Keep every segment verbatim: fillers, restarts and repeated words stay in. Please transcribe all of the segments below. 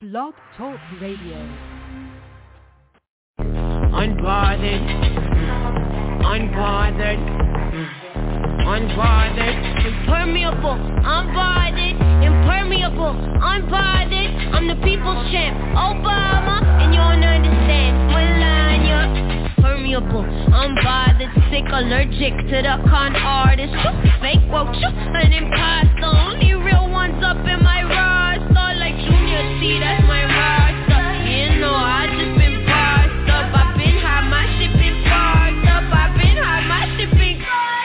Blog Talk Radio. Unbothered, unbothered, unbothered, impermeable, unbothered, impermeable, unbothered. I'm the people's champ, Obama, and you don't understand. Melania, permeable, unbothered, sick, allergic to the con artist. Fake woke, an imposter. Only real ones up in my roster, like Junior C, that's my roster. You know I just been parsed up. I've been high, my shit been parsed up. I've been high, my shit been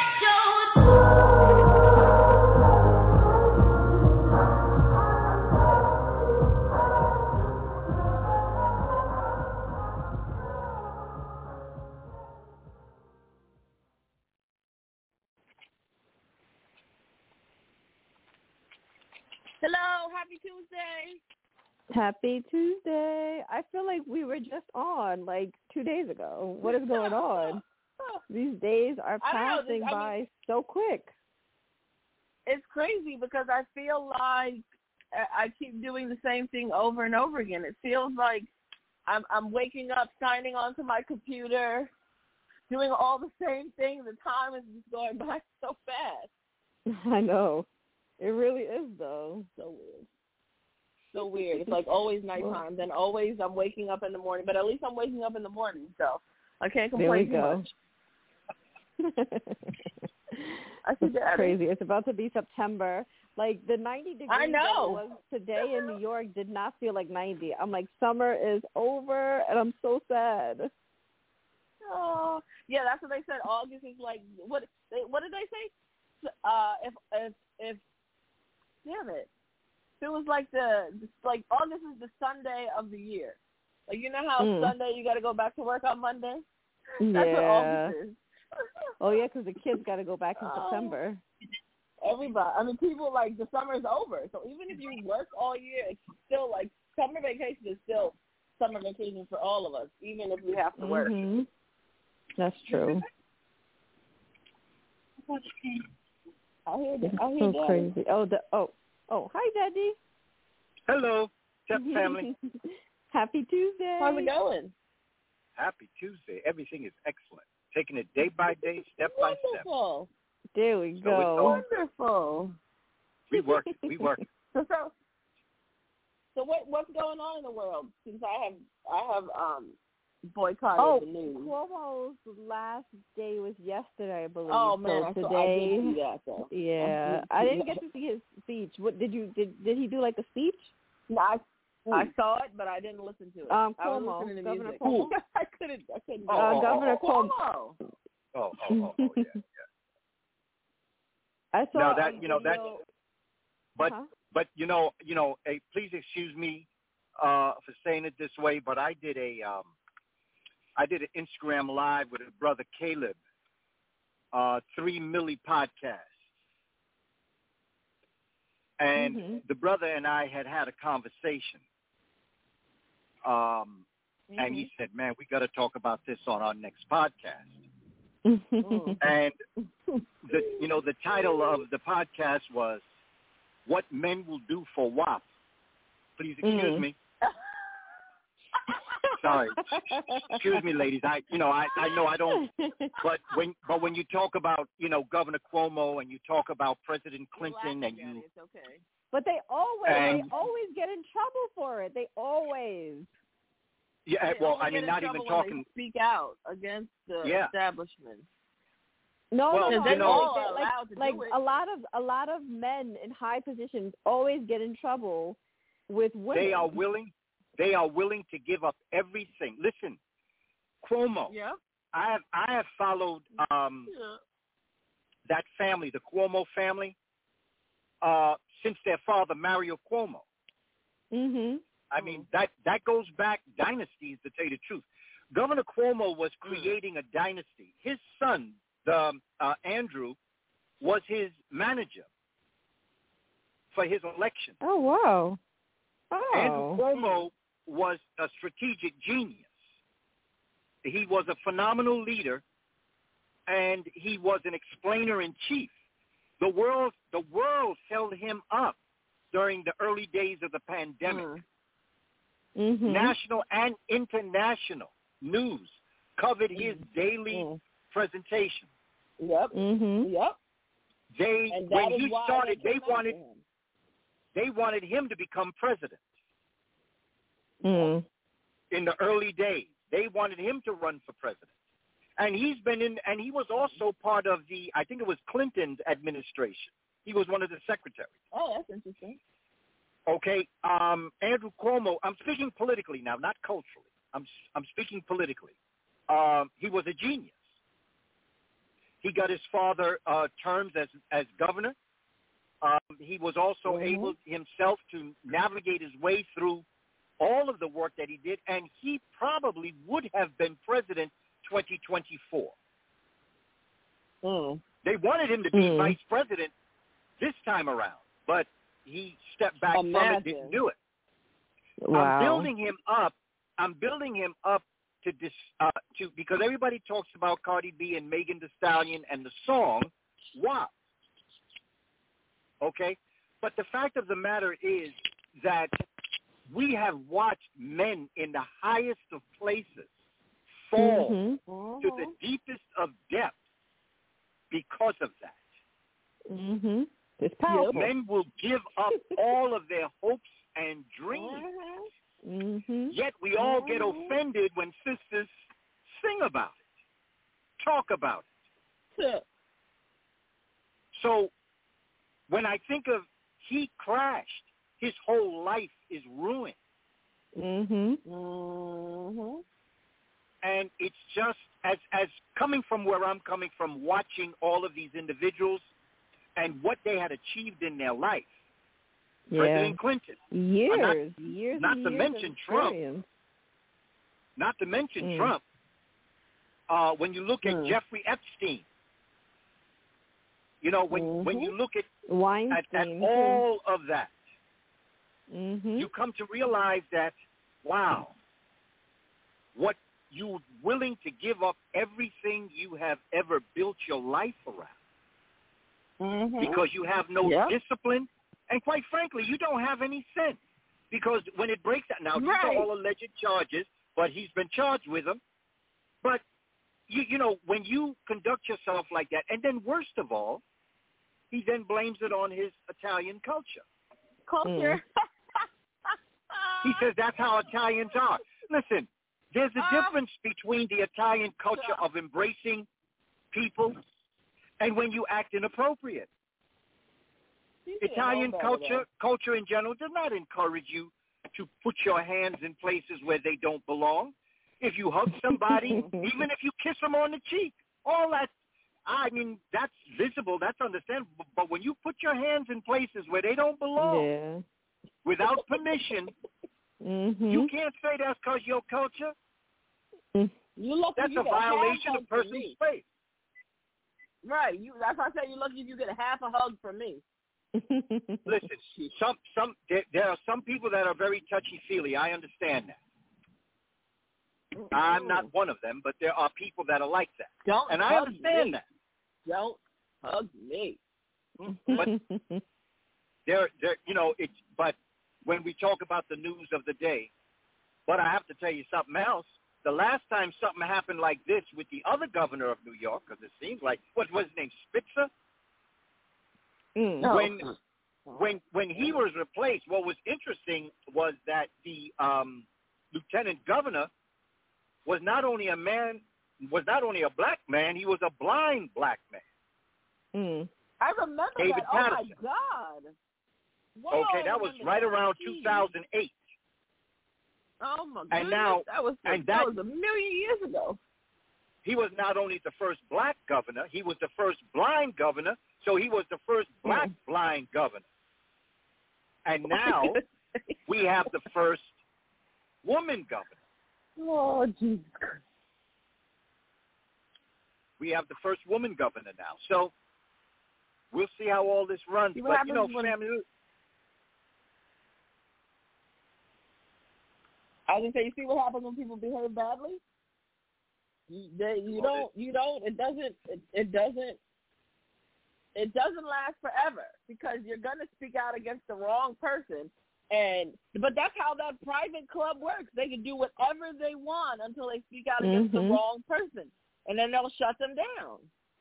Hello, happy Tuesday. Happy Tuesday. I feel like we were just on like two days ago. What is going on? These days are passing know, by mean, so quick. It's crazy because I feel like I keep doing the same thing over and over again. It feels like I'm, I'm waking up, signing onto my computer, doing all the same thing. The time is just going by so fast. I know. It really is, though. So weird. So weird. It's like always nighttime, then always I'm waking up in the morning. But at least I'm waking up in the morning, so I can't complain there too we much. go. I see It's that. crazy. It's about to be September. Like, the ninety degrees I know. that it was today in New York did not feel like ninety. I'm like, summer is over, and I'm so sad. Oh, yeah, that's what they said. August is like, what They, What did they say? Uh, if, if, if, damn it. It was like the, like August is the Sunday of the year. Like, you know how mm. Sunday you got to go back to work on Monday? Yeah. That's what August is. Oh, yeah, because the kids got to go back in Oh. September. Everybody. I mean, people, like, the summer's over. So even if you work all year, it's still, like, summer vacation is still summer vacation for all of us, even if we have to work. Mm-hmm. That's true. I hear that. I hear so that. crazy. Oh, the, oh, oh, hi, Daddy. Hello, Step family. Happy Tuesday. How's it going? Happy Tuesday. Everything is excellent. Taking it day by day, step by step. Wonderful. There we So go. Wonderful. We work it. We work it. So, so, so what what's going on in the world? Since I have I have um boycotted oh, the news. Cuomo's last day was yesterday, I believe. Oh man, so so today, I did see that though. yeah, I, did I didn't get to see his speech. What did you did? Did he do like a speech? No, I, I saw it, but I didn't listen to it. Um, I was Cuomo, listening to Governor music. Cuomo. I couldn't. I couldn't. Oh, uh, oh, Governor oh, Cuomo. Cuomo. Oh, oh, oh, oh yeah, yeah. I saw Now that a you know that, video- but uh-huh. but you know you know, hey, please excuse me uh, for saying it this way, but I did a um, I did an Instagram live with a brother Caleb, uh, three milli podcast, and mm-hmm. the brother and I had had a conversation. Um, Mm-hmm. and he said, "Man, we got to talk about this on our next podcast." Mm-hmm. And the you know the title of the podcast was "What Men Will Do for W A P." Please excuse Mm. me. Sorry, excuse me, ladies. I you know I, I know I don't. But when but when you talk about you know Governor Cuomo and you talk about President Clinton and you It's okay. But they always And- they always get in trouble for it. They always. yeah They well only I mean get in not even trouble when talking. they speak out against the Yeah. establishment. No, Well, no, no. they you know- all they- are like, allowed to like do it. a lot of a lot of men in high positions always get in trouble with women. They are willing. They are willing to give up everything. Listen, Cuomo. Yeah. I have I have followed um, Yeah. that family, the Cuomo family, uh, since their father Mario Cuomo. Mhm. I mean that that goes back dynasties, to tell you the truth. Governor Cuomo was creating a dynasty. His son, the uh, Andrew, was his manager for his election. Oh wow. Oh. Andrew Cuomo was a strategic genius. He was a phenomenal leader, and he was an explainer in chief. The world, the world held him up during the early days of the pandemic. Mm. Mm-hmm. National and international news covered his daily mm-hmm. presentation. Yep. Mm-hmm. Yep. They And when that he is why started, they they came wanted after him. they wanted him to become president Mm. in the early days. They wanted him to run for president, and he's been in. And he was also part of the, I think it was Clinton's administration. He was one of the secretaries. Oh, that's interesting. Okay, um, Andrew Cuomo. I'm speaking politically now, not culturally. I'm I'm speaking politically. Um, he was a genius. He got his father uh, terms as as governor. Um, he was also mm-hmm. able himself to navigate his way through all of the work that he did, and he probably would have been president twenty twenty-four. Mm. They wanted him to be Mm. vice president this time around, but he stepped back Imagine. from it, didn't do it. Wow. I'm building him up. I'm building him up to dis, uh, to because everybody talks about Cardi B and Megan Thee Stallion and the song "W A P." Okay, but the fact of the matter is that we have watched men in the highest of places fall Mm-hmm. to the deepest of depths because of that. Mm-hmm. It's powerful. Men will give up all of their hopes and dreams. Mm-hmm. Yet we all get offended when sisters sing about it, talk about it. Yeah. So when I think of he crashed, his whole life is ruined. Mm-hmm. Mm-hmm. And it's just, as as coming from where I'm coming from, watching all of these individuals and what they had achieved in their life. Yeah. President Clinton. Years. Uh, not, years not and to years mention of Trump. experience. Not to mention Mm. Trump. Uh, when you look at Mm. Jeffrey Epstein, you know, when Mm-hmm. when you look at, Weinstein. at, at all of that, Mm-hmm. you come to realize that, wow, what you're willing to give up everything you have ever built your life around Mm-hmm. because you have no Yep. discipline, and quite frankly, you don't have any sense. Because when it breaks down, now these Right. are all alleged charges, but he's been charged with them. But you, you know, when you conduct yourself like that, and then worst of all, he then blames it on his Italian culture. Culture. He says that's how Italians are. Listen, there's a Uh, difference between the Italian culture of embracing people and when you act inappropriate. You should Italian know better, culture, culture in general, does not encourage you to put your hands in places where they don't belong. If you hug somebody, even if you kiss them on the cheek, all that, I mean, that's visible, that's understandable. But when you put your hands in places where they don't belong, Yeah. without permission, Mm-hmm. you can't say that's because your culture. Mm. You lucky That's you a get a violation half of hug from personal me. space. Right. You. That's why I say you're lucky if you get a half a hug from me. Listen, some some there, there are some people that are very touchy-feely. I understand that. I'm not one of them, but there are people that are like that, Don't and I hug understand me. that. Don't hug me. But there, there, you know, it's. But when we talk about the news of the day, but I have to tell you something else. The last time something happened like this with the other governor of New York, because it seems like what was his name, Spitzer. Mm. No. When when when he was replaced, what was interesting was that the um, lieutenant governor was not only a man, was not only a black man, he was a blind black man. Mm. I remember David that. Patterson. Oh my God. Whoa, Okay, that was remember right that. around Jeez. two thousand eight. Oh my goodness. And now- that was and that, that- was a million years ago. He was not only the first black governor, he was the first blind governor, so he was the first black Mm. blind governor. And now we have the first woman governor. Oh Jesus Christ. We have the first woman governor now. So we'll see how all this runs. See what But, you know, happens when- family, I was gonna say, you see what happens when people behave badly? You, they, you don't, you don't. It doesn't. It, it doesn't. It doesn't last forever because you're gonna speak out against the wrong person, And but that's how that private club works. They can do whatever they want until they speak out against mm-hmm. the wrong person, and then they'll shut them down.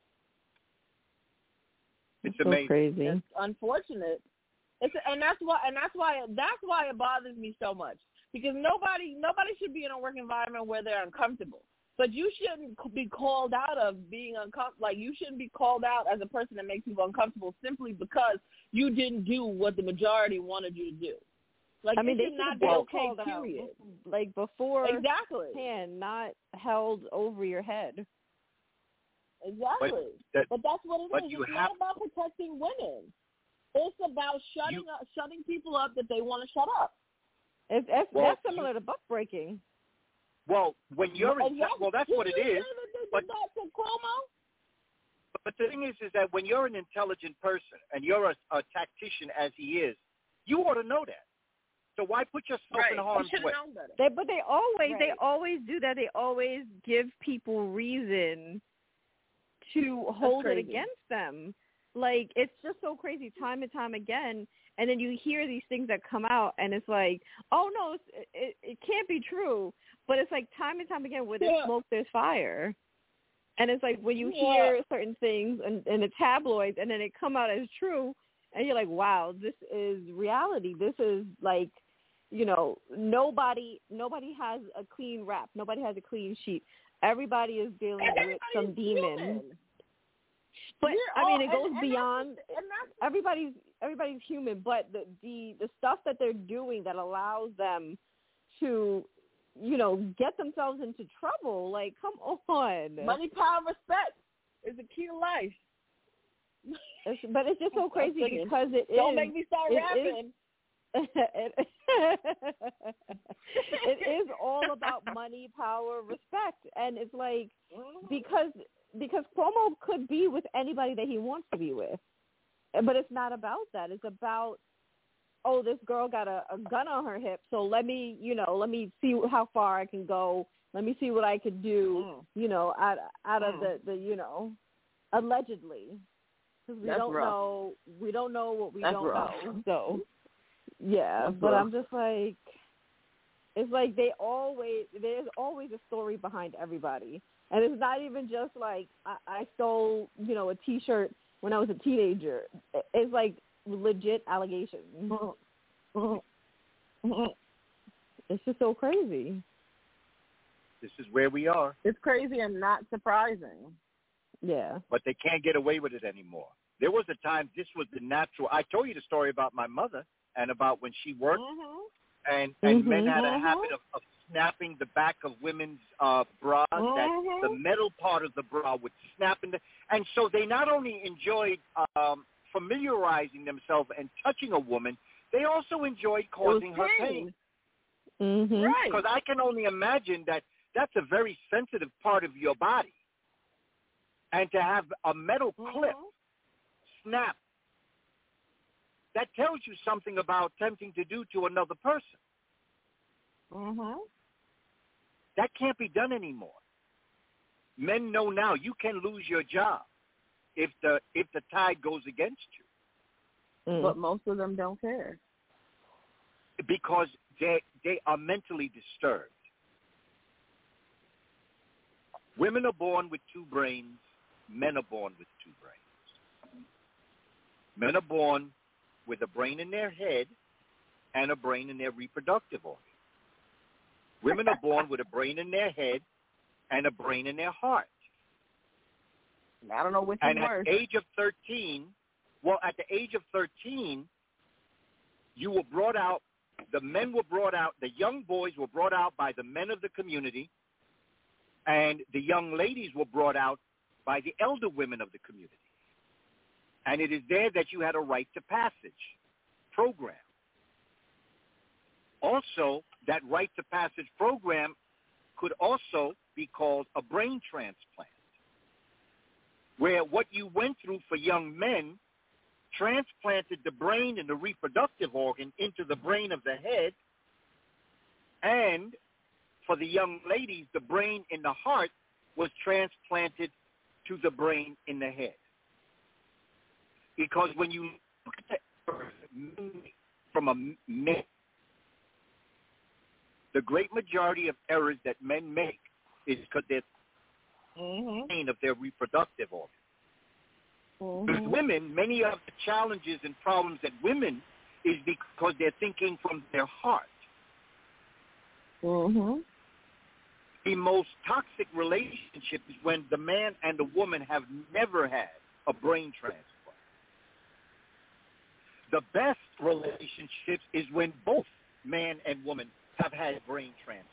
It's so amazing. Crazy. It's unfortunate. It's and that's why and that's why that's why it bothers me so much, because nobody nobody should be in a work environment where they're uncomfortable. But you shouldn't be called out of being uncomfortable. Like, you shouldn't be called out as a person that makes people uncomfortable simply because you didn't do what the majority wanted you to do. Like, I mean, it they should not should be have okay, called period. out, like, before Exactly. hand, not held over your head. Exactly. But, that, but that's what it but is. you It's have, not about protecting women. It's about shutting you, up, shutting people up that they want to shut up. It's, it's, well, that's similar to buck breaking. Well, when you're well, in, well, that's what it is. But, but the thing is, is that when you're an intelligent person and you're a, a tactician as he is, you ought to know that. So why put yourself right. in harm's way? They, but they always, right. they always do that. They always give people reason to hold it against them. Like, it's just so crazy time and time again. And then you hear these things that come out, and it's like, oh, no, it's, it, it can't be true. But it's like time and time again, where there's yeah. smoke, there's fire. And it's like when you yeah. hear certain things in, in the tabloids, and then they come out as true, and you're like, wow, this is reality. This is like, you know, nobody nobody has a clean rap. Nobody has a clean sheet. Everybody is dealing with some demon. But You're I mean, all, it goes and, and beyond. That's, and that's, everybody's everybody's human, but the, the the stuff that they're doing that allows them to, you know, get themselves into trouble. Like, come on. Money, power, respect is the key to life. It's, but it's just so crazy because it is. Don't make me start it rapping. Is, it, it is all about money, power, respect, and it's like because because Cuomo could be with anybody that he wants to be with, but it's not about that. It's about, oh, this girl got a, a gun on her hip, so let me, you know, let me see how far I can go. Let me see what I could do, mm. you know, out out of mm. the, the, you know, allegedly, because we That's don't rough. know, we don't know what we That's don't rough. know. So, yeah, That's but rough. I'm just like, it's like they always, there's always a story behind everybody. And it's not even just like I, I stole, you know, a T-shirt when I was a teenager. It's like legit allegations. It's just so crazy. This is where we are. It's crazy and not surprising. Yeah. But they can't get away with it anymore. There was a time this was the natural. I told you the story about my mother and about when she worked, Mm-hmm. and, and Mm-hmm. men had a Mm-hmm. habit of, of snapping the back of women's uh, bras, Mm-hmm. that the metal part of the bra would snap in the, and so they not only enjoyed um, familiarizing themselves and touching a woman, they also enjoyed causing her pain. Mm-hmm. Right. Because I can only imagine that that's a very sensitive part of your body. And to have a metal clip Mm-hmm. snap, that tells you something about attempting to do to another person. Mm-hmm. That can't be done anymore. Men know now you can lose your job if the if the tide goes against you. Mm. But most of them don't care. Because they they are mentally disturbed. Women are born with two brains. Men are born with two brains. Men are born with a brain in their head and a brain in their reproductive organ. Women are born with a brain in their head and a brain in their heart. I don't know which And is at worse. the age of thirteen, well, at the age of thirteen, you were brought out, the men were brought out, the young boys were brought out by the men of the community, and the young ladies were brought out by the elder women of the community. And it is there that you had a rite to passage program. Also, that rite to passage program could also be called a brain transplant, where what you went through for young men transplanted the brain and the reproductive organ into the brain of the head, and for the young ladies, the brain in the heart was transplanted to the brain in the head. Because when you look at it from a the great majority of errors that men make is because they're Mm-hmm. of their reproductive organs. Mm-hmm. With women, many of the challenges and problems that women is because they're thinking from their heart. Mm-hmm. The most toxic relationship is when the man and the woman have never had a brain transplant. The best relationships is when both man and woman have had brain transplants.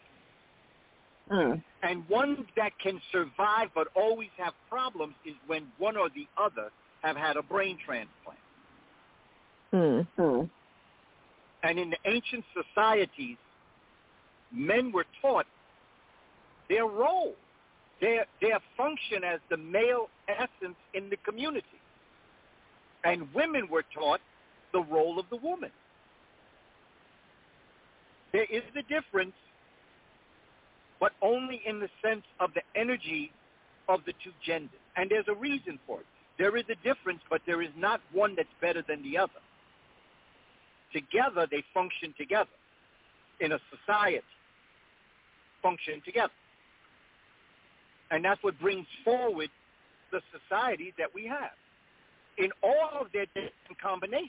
Mm. And one that can survive but always have problems is when one or the other have had a brain transplant. Mm-hmm. And in the ancient societies, men were taught their role, their, their function as the male essence in the community. And women were taught the role of the woman. There is a difference, but only in the sense of the energy of the two genders. And there's a reason for it. There is a difference, but there is not one that's better than the other. Together, they function together in a society, function together. And that's what brings forward the society that we have in all of their different combinations.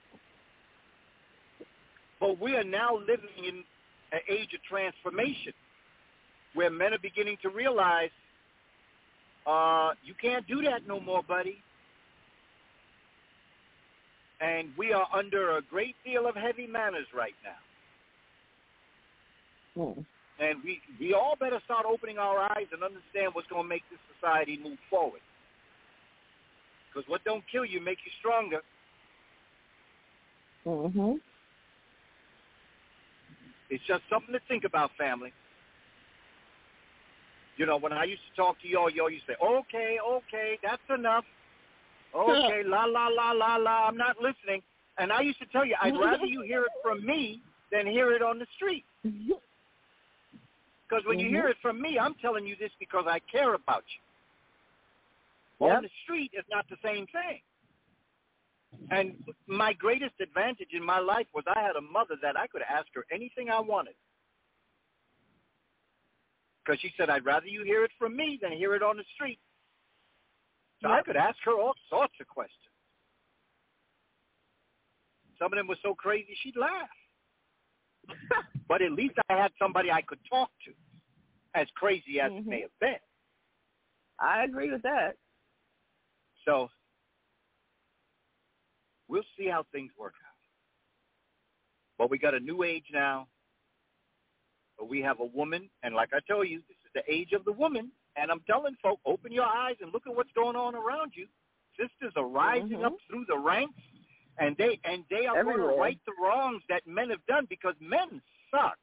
But we are now living in an age of transformation where men are beginning to realize, uh, you can't do that no more, buddy. And we are under a great deal of heavy manners right now. Mm. And we, we all better start opening our eyes and understand what's going to make this society move forward. Because what don't kill you make you stronger. Mm-hmm. It's just something to think about, family. You know, when I used to talk to y'all, y'all used to say, okay, okay, that's enough. Okay, la, la, la, la, la, I'm not listening. And I used to tell you, I'd rather you hear it from me than hear it on the street. Because when mm-hmm. you hear it from me, I'm telling you this because I care about you. Yep. On the street, it's not the same thing. And my greatest advantage in my life was I had a mother that I could ask her anything I wanted. Because she said, I'd rather you hear it from me than hear it on the street. So Yep. I could ask her all sorts of questions. Some of them were so crazy, she'd laugh. But at least I had somebody I could talk to, as crazy as mm-hmm. it may have been. I agree with that. So we'll see how things work out. But we got a new age now. But we have a woman, and like I tell you, this is the age of the woman. And I'm telling folk, open your eyes and look at what's going on around you. Sisters are rising mm-hmm. up through the ranks, and they and they are Everywhere. going to right the wrongs that men have done because men suck.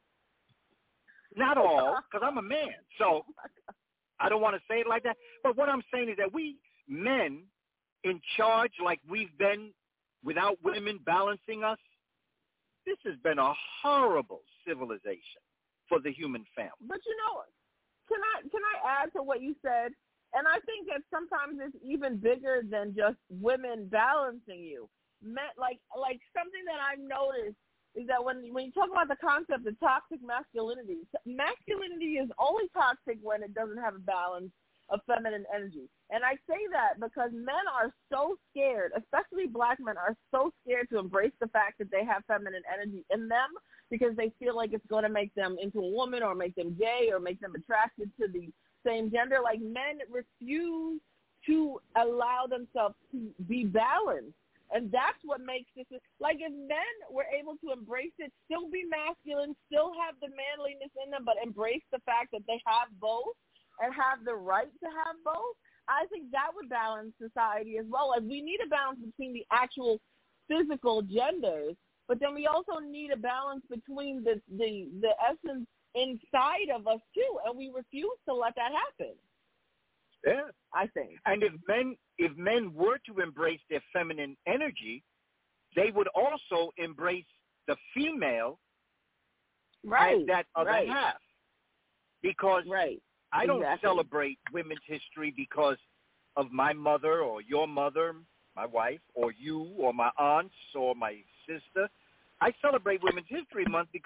Not all, because I'm a man, so I don't want to say it like that. But what I'm saying is that we men in charge, like we've been without women balancing us, this has been a horrible civilization for the human family. But you know, can I can I add to what you said? And I think that sometimes it's even bigger than just women balancing you. Men, like like something that I've noticed is that when when you talk about the concept of toxic masculinity, masculinity is only toxic when it doesn't have a balance of feminine energy. And I say that because men are so scared, especially black men are so scared to embrace the fact that they have feminine energy in them because they feel like it's going to make them into a woman or make them gay or make them attracted to the same gender. Like men refuse to allow themselves to be balanced. And that's what makes this, like if men were able to embrace it, still be masculine, still have the manliness in them, but embrace the fact that they have both and have the right to have both, I think that would balance society as well. Like we need a balance between the actual physical genders, but then we also need a balance between the, the, the essence inside of us too, and we refuse to let that happen. Yeah, I think. And if men if men were to embrace their feminine energy, they would also embrace the female right, as that other right. half. Because right. I don't exactly. celebrate women's history because of my mother or your mother, my wife, or you or my aunts or my sister. I celebrate Women's History Month because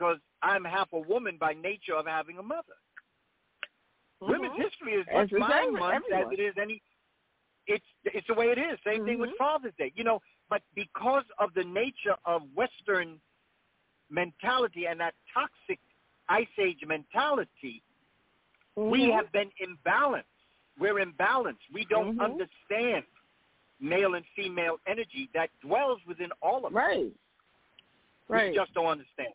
I'm half a woman by nature of having a mother. Mm-hmm. Women's history is as much my month as everyone. it is any. It's it's the way it is. Same mm-hmm. thing with Father's Day. You know, but because of the nature of Western mentality and that toxic Ice Age mentality, mm-hmm. we have been imbalanced. We're imbalanced. We don't mm-hmm. understand male and female energy that dwells within all of us. Right. Right. We just don't understand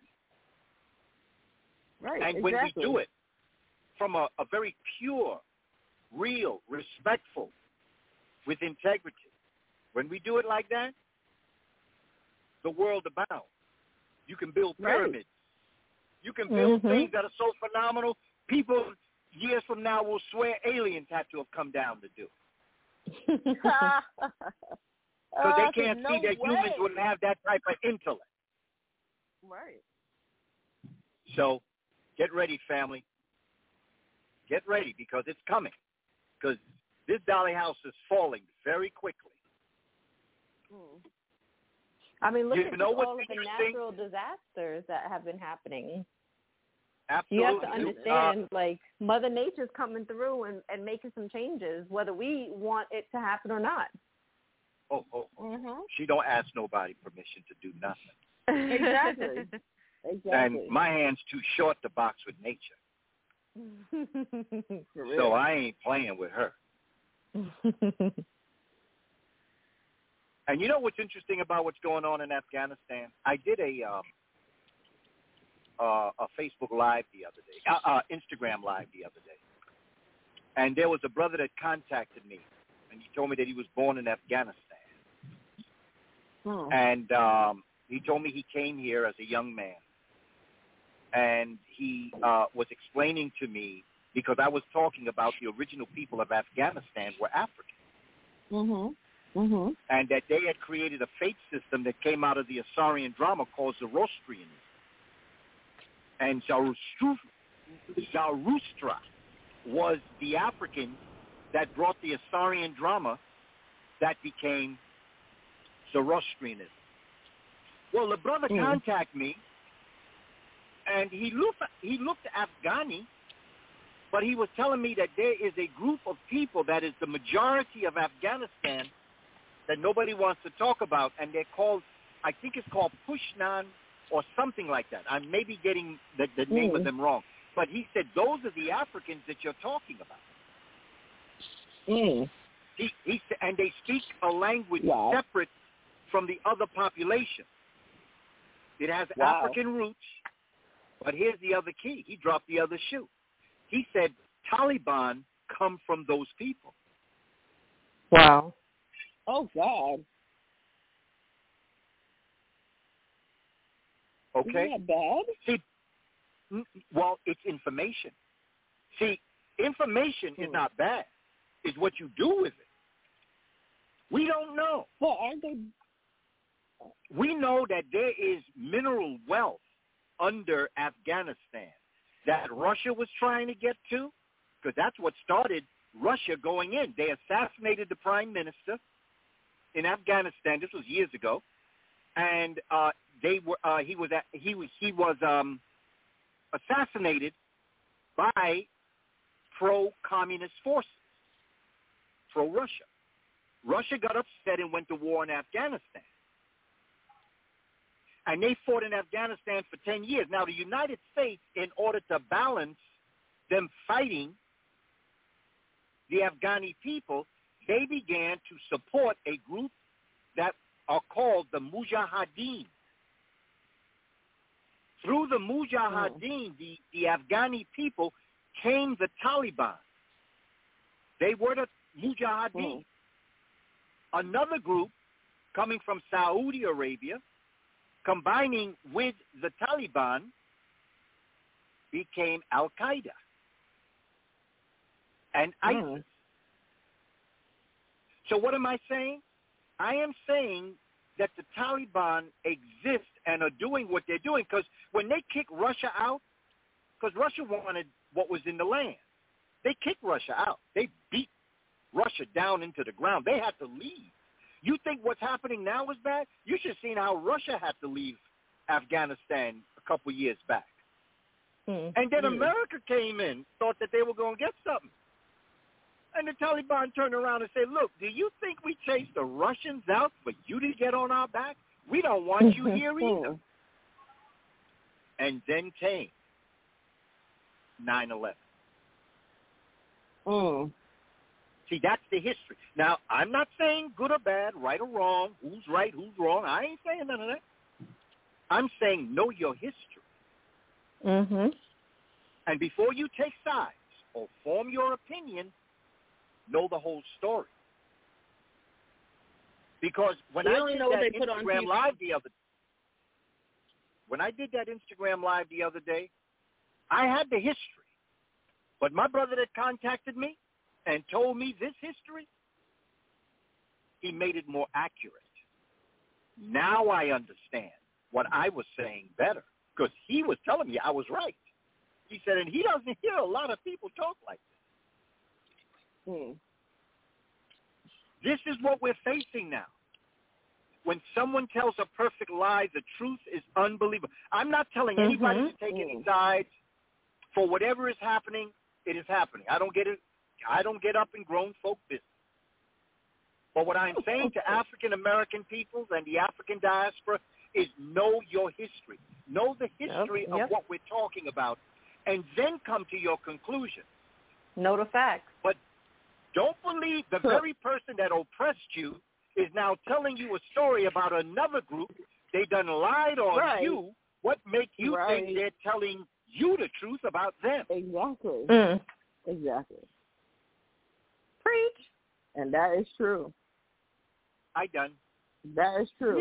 it. Right. And exactly. when we do it from a, a very pure, real, respectful, with integrity, when we do it like that, the world abounds. You can build pyramids. Right. You can build mm-hmm. things that are so phenomenal, people years from now will swear aliens had to have come down to do. Because uh, they can't no see that way. humans wouldn't have that type of intellect. Right. So get ready, family. Get ready because it's coming. Because this Dolly House is falling very quickly. Hmm. I mean, look you at know all of the natural disasters that have been happening. Absolutely. You have to understand, uh, like, Mother Nature's coming through and, and making some changes, whether we want it to happen or not. Oh, oh, oh. Mm-hmm. She don't ask nobody permission to do nothing. Exactly. Exactly. And my hand's too short to box with nature. So I ain't playing with her. And you know what's interesting about what's going on in Afghanistan? I did a um, uh, a Facebook Live the other day, uh, uh, Instagram Live the other day. And there was a brother that contacted me, and he told me that he was born in Afghanistan. Hmm. And um, he told me he came here as a young man. And he uh, was explaining to me, because I was talking about the original people of Afghanistan were African. Mm-hmm. Mm-hmm. And that they had created a faith system that came out of the Assyrian drama called Zoroastrianism. And Zarathustra was the African that brought the Assyrian drama that became Zoroastrianism. Well, the brother mm. contacted me, and he looked, he looked Afghani, but he was telling me that there is a group of people that is the majority of Afghanistan that nobody wants to talk about, and they're called, I think it's called Pushnan or something like that. I may be getting the, the mm. name of them wrong. But he said, those are the Africans that you're talking about. Mm. He, he, and they speak a language wow. separate from the other population. It has wow. African roots, but here's the other key. He dropped the other shoe. He said Taliban come from those people. Wow. Oh, God. Okay. Isn't that bad? See, well, it's information. See, information hmm. is not bad. It's what you do with it. We don't know. Well, aren't they? We know that there is mineral wealth under Afghanistan that Russia was trying to get to, because that's what started Russia going in. They assassinated the prime minister in Afghanistan. This was years ago, and uh, they were uh, he was he was he was um, assassinated by pro-communist forces, pro-Russia. Russia got upset and went to war in Afghanistan. And they fought in Afghanistan for ten years. Now, the United States, in order to balance them fighting the Afghani people, they began to support a group that are called the Mujahideen. Through the Mujahideen, oh. the, the Afghani people came the Taliban. They were the Mujahideen. Oh. Another group coming from Saudi Arabia, combining with the Taliban, became Al-Qaeda and ISIS. Mm. So what am I saying? I am saying that the Taliban exist and are doing what they're doing, because when they kicked Russia out, because Russia wanted what was in the land, they kicked Russia out. They beat Russia down into the ground. They had to leave. You think what's happening now is bad? You should have seen how Russia had to leave Afghanistan a couple years back. Hmm. And then Mm. America came in, thought that they were going to get something. And the Taliban turned around and said, look, do you think we chased the Russians out for you to get on our back? We don't want you here either. And then came nine eleven. Mm. See, that's the history. Now, I'm not saying good or bad, right or wrong, who's right, who's wrong. I ain't saying none of that. I'm saying know your history. Mhm. And before you take sides or form your opinion, know the whole story. Because when We I only did know what that they put on Instagram T V. Live the other when I did that Instagram Live the other day, I had the history. But my brother that contacted me and told me this history, he made it more accurate. Now I understand what I was saying better because he was telling me I was right. He said, and he doesn't hear a lot of people talk like this. Mm. This is what we're facing now. When someone tells a perfect lie, the truth is unbelievable. I'm not telling anybody Mhm. to take any Mm. sides. For whatever is happening, it is happening. I don't get it. I don't get up in grown folk business. But what I'm saying to African American peoples and the African diaspora is know your history. Know the history Yep, of yep. what we're talking about, and then come to your conclusion. Know the facts. But don't believe the Sure. very person that oppressed you is now telling you a story about another group. They done lied on Right. you. What make you Right. think they're telling you the truth about them? Exactly. Mm. Exactly. Preach. And that is true. I done. That is true.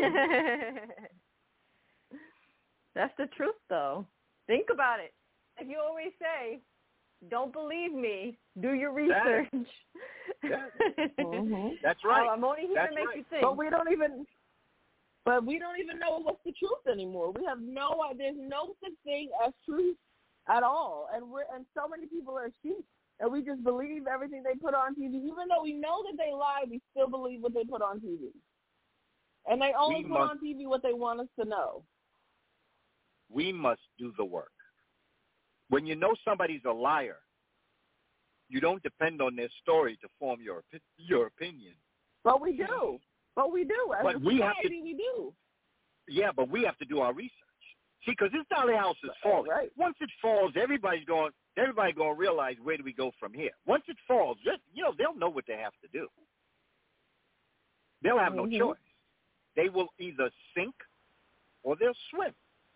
That's the truth, though. Think about it. Like you always say, don't believe me. Do your research. That Mm-hmm. That's right. Oh, I'm only here That's to make right. you think. But we don't even. But we don't even know what's the truth anymore. We have no. There's no such thing as truth at all, and we're and so many people are sheep, and we just believe everything they put on T V, even though we know that they lie. We still believe what they put on T V, and they only We put must- on T V what they want us to know. We must do the work. When you know somebody's a liar, you don't depend on their story to form your opi- your opinion. But we do. But we do. As But a we have to- society, we do. Yeah, but we have to do our research. See, because this Dolly House is falling. Right. Once it falls, everybody's going. Everybody going to realize where do we go from here. Once it falls, just, you know, they'll know what they have to do. They'll have Mhm. no choice. They will either sink or they'll swim.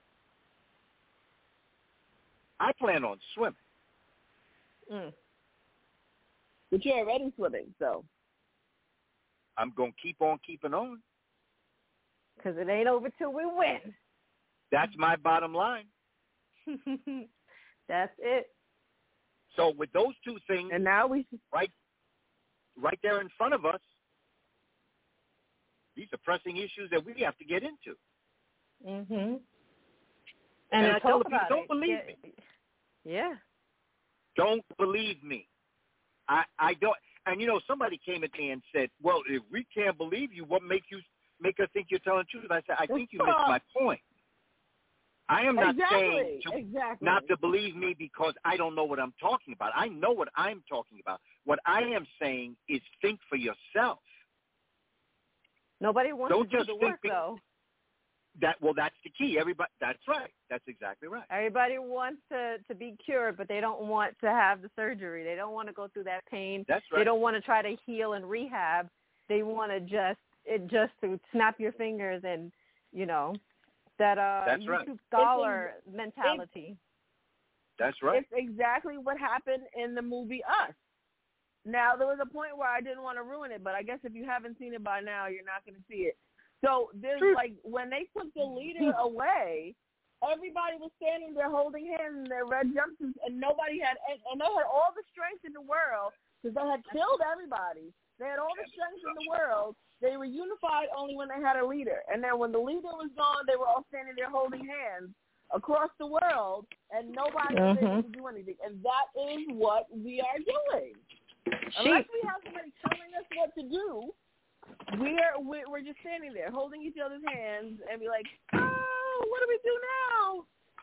I plan on swimming. Mm. But you're already swimming, so. I'm going to keep on keeping on. Because it ain't over till we win. That's my bottom line. That's it. So with those two things And now we. right, right there in front of us, these are pressing issues that we have to get into. Mhm. And to I tell talk the people, about don't it, believe yeah, me. Yeah. Don't believe me. I, I don't. And you know, somebody came at me and said, "Well, if we can't believe you, what make you make us think you're telling the truth?" I said, "I think you missed my point. I am not Exactly. saying to, exactly. not to believe me because I don't know what I'm talking about. I know what I'm talking about. What I am saying is think for yourself. Nobody wants Don't to do just the think work, be- though. That well, that's the key. Everybody, that's right. That's exactly right. Everybody wants to, to be cured, but they don't want to have the surgery. They don't want to go through that pain. That's They right. don't want to try to heal and rehab. They want to just it just to snap your fingers and, you know, that uh, That's YouTube right. scholar mentality. That's right. It's exactly what happened in the movie Us. Now, there was a point where I didn't want to ruin it, but I guess if you haven't seen it by now, you're not going to see it. So there's True. like when they took the leader away, everybody was standing there holding hands in their red jumpsuits, and nobody had, and, and they had all the strength in the world because they had killed everybody. They had all the strength in the world. They were unified only when they had a leader. And then when the leader was gone, they were all standing there holding hands across the world, and nobody was Mhm. able to do anything. And that is what we are doing. Unless we have somebody telling us what to do, we're we're just standing there holding each other's hands and be like, oh, what do we do now?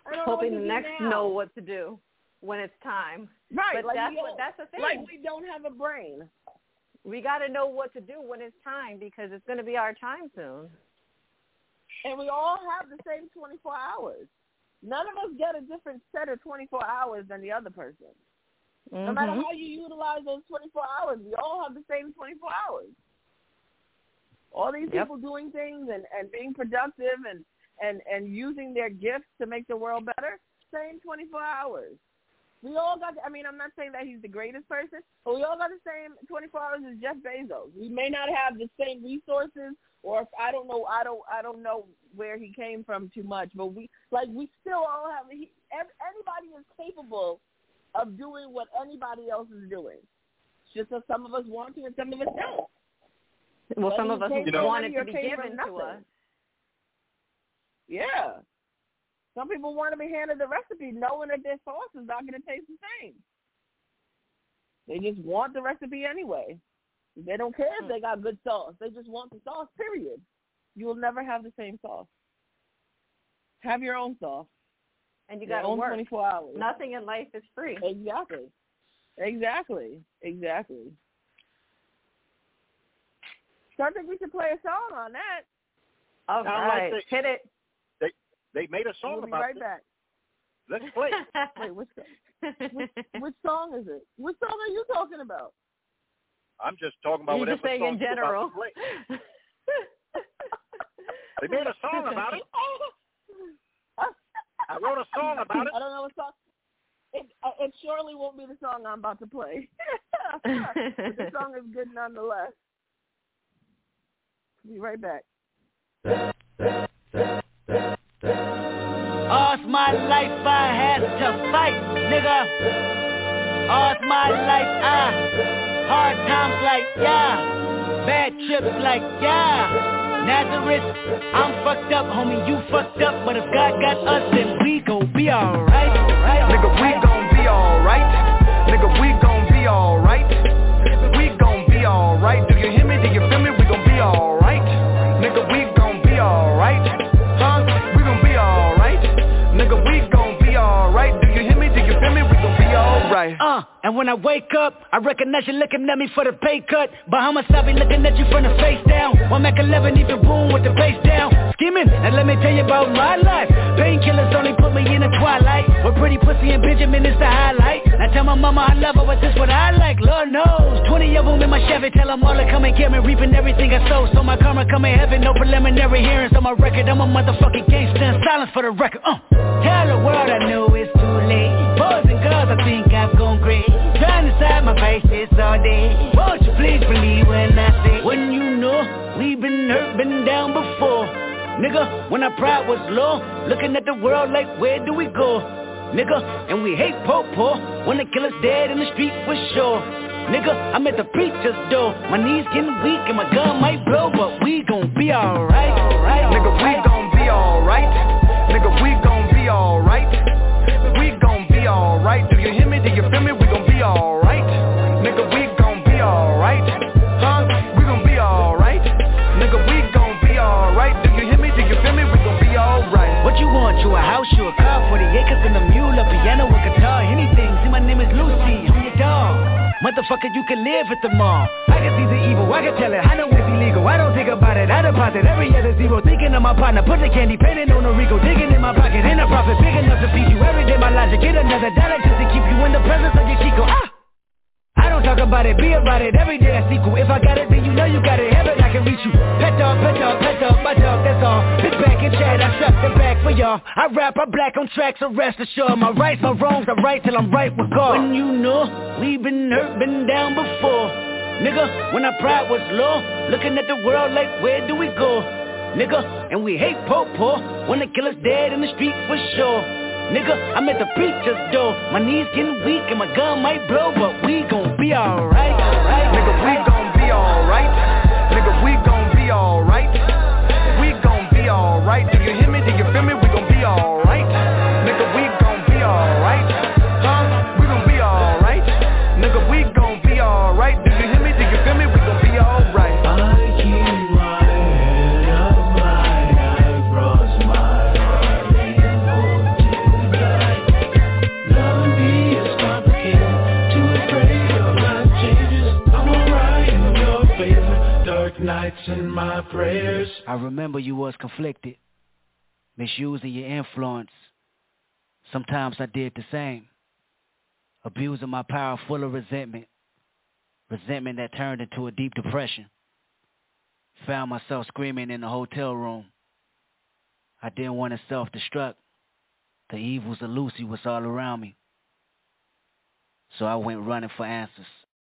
hoping the know next now. know what to do when it's time. Right, but like that's we what that's the thing. Like we don't have a brain. We got to know what to do when it's time because it's going to be our time soon. And we all have the same twenty-four hours. None of us get a different set of twenty-four hours than the other person. Mm-hmm. No matter how you utilize those twenty-four hours, we all have the same twenty-four hours. All these yep. people doing things and, and being productive and, and, and using their gifts to make the world better, same twenty-four hours. We all got, I mean, I'm not saying that he's the greatest person, but we all got the same twenty-four hours as Jeff Bezos. We may not have the same resources, or if, I don't know, I don't, I don't know where he came from too much, but we, like, we still all have, he, every, anybody is capable of doing what anybody else is doing. It's just that some of us want to and some of us don't. Well, some of us you know, want it to be given to us. Yeah. Some people want to be handed the recipe knowing that their sauce is not going to taste the same. They just want the recipe anyway. They don't care if they got good sauce. They just want the sauce, period. You will never have the same sauce. Have your own sauce. And you got to work. twenty-four hours. Nothing in life is free. Exactly. Exactly. Exactly. So I think we should play a song on that. All right. Like they, Hit it. They they made a song we'll be about right this. back. Let's play it. Wait, which, which, which song is it? Which song are you talking about? I'm just talking about You're whatever just saying song in general. you're about to play. They made a song about it. I wrote a song about it. I don't know what song. It, it surely won't be the song I'm about to play. But the song is good nonetheless. Be right back. All's my life I had to fight, nigga. All's my life I hard times like yeah, bad trips like yeah. Nazareth, I'm fucked up, homie, you fucked up, but if God got us, then we gon' be alright. Nigga, we gon' be alright. Nigga, we gon' be alright. We gon' be alright. Do you hear me? Do you feel me? We gon' be alright. Nigga, we gon' be alright. Huh? We gon' be alright. Nigga, we gon' be alright. Do you hear me? Do you feel me? We gon' be alright. Uh, and when I wake up, I recognize you looking at me for the pay cut. Bahamas, I be looking at you from the face down. One Mac eleven, even boom with the bass down. Scheming, and let me tell you about my life. Painkillers only put me in the twilight. With pretty pussy and Benjamin is the highlight. I tell my mama I love her, but this what I like, Lord knows. Twenty of them in my Chevy, tell them all to come and get me. Reaping everything I sow, so my karma come in heaven. No preliminary hearings on my record. I'm a motherfucking gangster and silence for the record. Uh. Tell the world I know it's too late. Boys and girls, I think I've gone great. Trying to side my faces all day. Won't you please believe when I say, when you know we've been hurt, been down before. Nigga, when our pride was low, looking at the world like where do we go? Nigga, and we hate po-po when the killer's dead in the street for sure. Nigga, I'm at the preacher's door. My knees getting weak and my gun might blow, but we gon' be alright. Right, nigga, we gon' be alright. Nigga, we gon' be alright. We gon' be alright. Do you hear me? Do you feel me? We gon' be alright. Nigga, we gon' be alright. Huh? We gon' be alright. Nigga, we gon' be alright. Do you hear me? Do you feel me? We gon' be alright. What you want? You a house, you a car, forty acres and a mule, a piano, a guitar, anything. See, my name is Lucy, I'm your dog. Motherfucker, you can live at the mall. I can see the evil, I can tell it, I know it's illegal. I don't think about it, I deposit every other zero. Thinking of my partner, put the candy, painting on a Rico. Digging in my pocket, in a profit, big enough to feed you. Every day my logic, get another dollar just to keep you in the presence of your Chico. Ah! I don't talk about it, be about it, every day I sequel. If I got it, then you know you got it, heaven I can reach you. Pet dog, pet dog, pet dog, my dog, that's all. Sit back and chat, I strap the back for y'all. I rap, I black on tracks, so rest assured. My rights, my wrongs, I right till I'm right with God. When you know, we've been hurt, been down before. Nigga, when our pride was low, looking at the world like where do we go? Nigga, and we hate po-po when the killer's dead in the street for sure. Nigga, I'm at the preacher's door. My knees getting weak and my gun might blow, but we gon' be alright. Right. Nigga, we gon' be alright. Nigga, we gon' be alright. We gon' be alright. Do you hear me? Do you feel me? We gon' be alright. Nigga, we gon' be alright. Huh? We gon' be alright. Nigga, we gon' be alright. Do you hear me? Do you feel me? We gon' be alright. I keep my head up high, I cross my heart and hold you. nights and my prayers. I remember you was conflicted, misusing your influence. Sometimes I did the same, abusing my power full of resentment, resentment that turned into a deep depression. Found myself screaming in the hotel room. I didn't want to self-destruct. The evils of Lucy was all around me. So I went running for answers.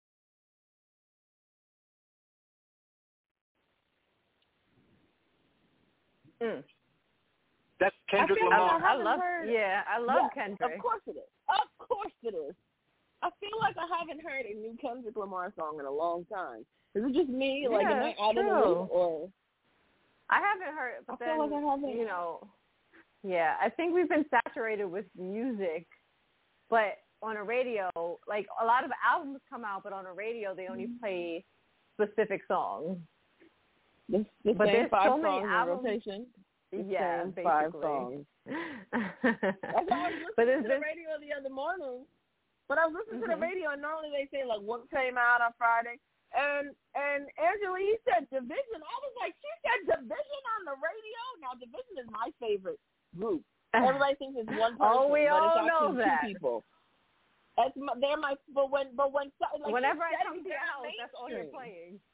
Mm. That's Kendrick I feel Lamar. like I, I love, heard, yeah, I love yeah, Kendrick. Of course it is. Of course it is. I feel like I haven't heard a new Kendrick Lamar song in a long time. Is it just me? Yeah, like, am I out of the true. loop? Or I haven't heard, but I then, feel like I haven't. you know, yeah, I think we've been saturated with music, but on a radio, like a lot of albums come out, but on a radio they only play specific songs. The, the But same there's five so many songs in albums. rotation. The Yeah, same basically. five songs. That's why I was But listening there's to the been- radio the other morning. But I was listening Mhm. to the radio, and normally they say, like, what came out on Friday. And and Angela Yee said Division. I was like, she said Division on the radio? Now, Division is my favorite group. Everybody thinks it's one person, Oh, we but all it's know actually that. two people. That's my, they're my, but when, but when, like, Whenever I she said come to they're your house, that's all you're mainstream. playing.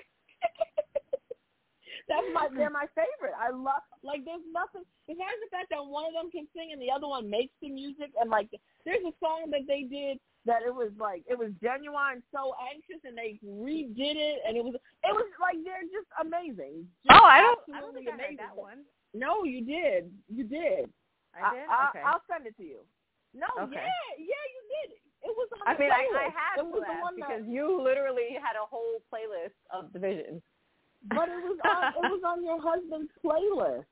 That's my, they're my favorite. I love, like, there's nothing, besides the fact that one of them can sing and the other one makes the music, and, like, there's a song that they did that it was, like, it was Genuine, So Anxious, and they redid it, and it was, it was, like, they're just amazing. Just Oh, I don't, I don't absolutely think I heard amazing. that one. No, you did. You did. I did? I, Okay. I'll send it to you. No, Okay. yeah, yeah, you did. It was on I the mean, I, playlist. I had it to was the laugh one because that, you literally had a whole playlist of Division. but it was on, it was on your husband's playlist.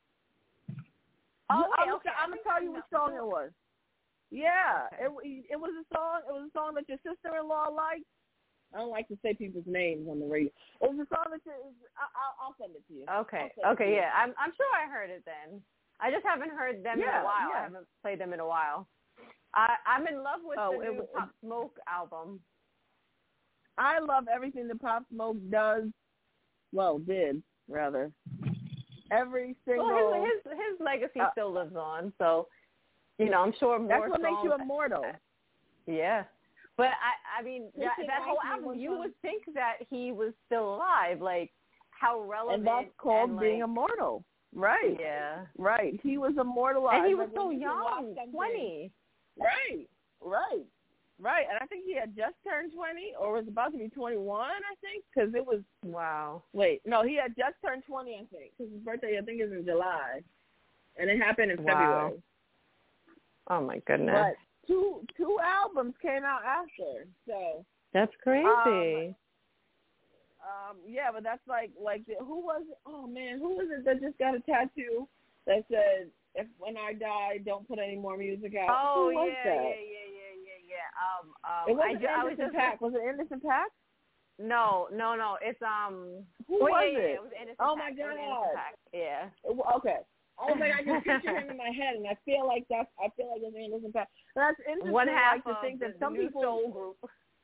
Oh, You- wait, I'm, okay. I'm gonna tell you what song it was. Yeah, it it was a song. It was a song that your sister-in-law liked. I don't like to say people's names on the radio. It was a song that you, I, I'll, I'll send it to you. Okay. I'll send it to Okay. you. Yeah. I'm. I'm sure I heard it then. I just haven't heard them in Yeah, a while. yeah. I haven't played them in a while. I. I'm in love with Oh, the it new was- Pop Smoke album. I love everything that Pop Smoke does. Well, did rather. Every single. Well, his his, his legacy uh, still lives on. So, you know, I'm sure more That's what songs. makes you immortal. Yeah. But I. I mean, His that, shit that whole actually album, was you on- would think that he was still alive. Like how relevant. And that's called and, being like, immortal. Right. Yeah. Right. He was immortalized. And he was Like, so when you watch young, something- twenty. Right. Right. Right. And I think he had just turned twenty or was about to be twenty-one, I think, because it was, Wow. wait, no, he had just turned twenty, I think, because his birthday, I think, is in July. And it happened in Wow. February. Oh my goodness. But two two albums came out after, so. That's crazy. Um, yeah, but that's like, like the, who was it? Oh, man, who was it that just got a tattoo that said, if when I die, don't put any more music out? Oh, who was yeah, that? yeah, yeah, yeah, yeah, yeah. Um, um, It wasn't I, ju- I was Anderson just Paak. Was it Anderson Paak? no, no, no. It's um. Who oh, was yeah, yeah, it? yeah, it was Anderson Oh, Paak. my It was Anderson God. Paak. Yeah. It wa- Okay. I was like, I can picture him in my head, and I feel like that's, I feel like it's Anderson Paak. But that's interesting. One half like, to of think the that some new people, soul group.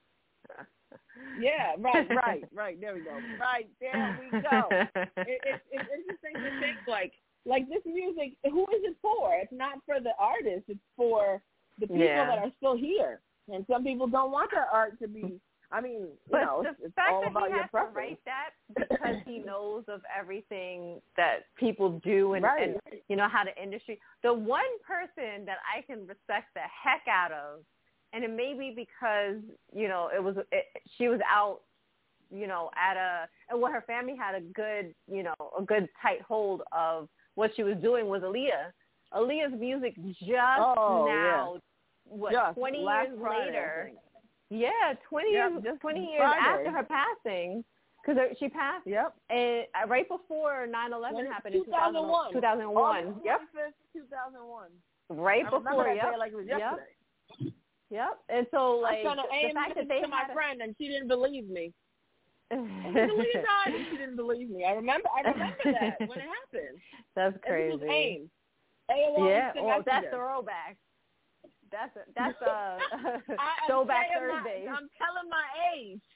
Yeah, right, right, right. There we go. Right, there we go. It, it, it's interesting to think, like, like this music, who is it for? It's not for the artist. It's for the people Yeah. that are still here. And some people don't want their art to be, I mean, you But know, the it's, it's fact all that about he your has to preference. write that because he knows of everything that people do and, Right. and you know how the industry. The one person that I can respect the heck out of, and it may be because you know it was it, she was out, you know, at a and what her family had a good you know a good tight hold of what she was doing was Aaliyah. Aaliyah's music just Oh, now, what Just twenty last years Friday, I later. think. Yeah, twenty Yep, years, just twenty years Friday. after her passing, because she passed Yep. and uh, right before nine eleven happened in two thousand one. two thousand one. August Yep, twenty-fifth, two thousand one. right I remember before. that Yep, day like it was yep, yesterday. yep. And so like I sent an the AIM fact that message they to my had friend, and she didn't believe me. I said, Aaliyah died, and she didn't believe me. I remember, I remember that when it happened. That's And this was crazy. AIM. A O L Yeah, Instant well, that's Messenger. throwback. That's a, that's a I- I'm throwback saying my- Thursday. I'm telling my age.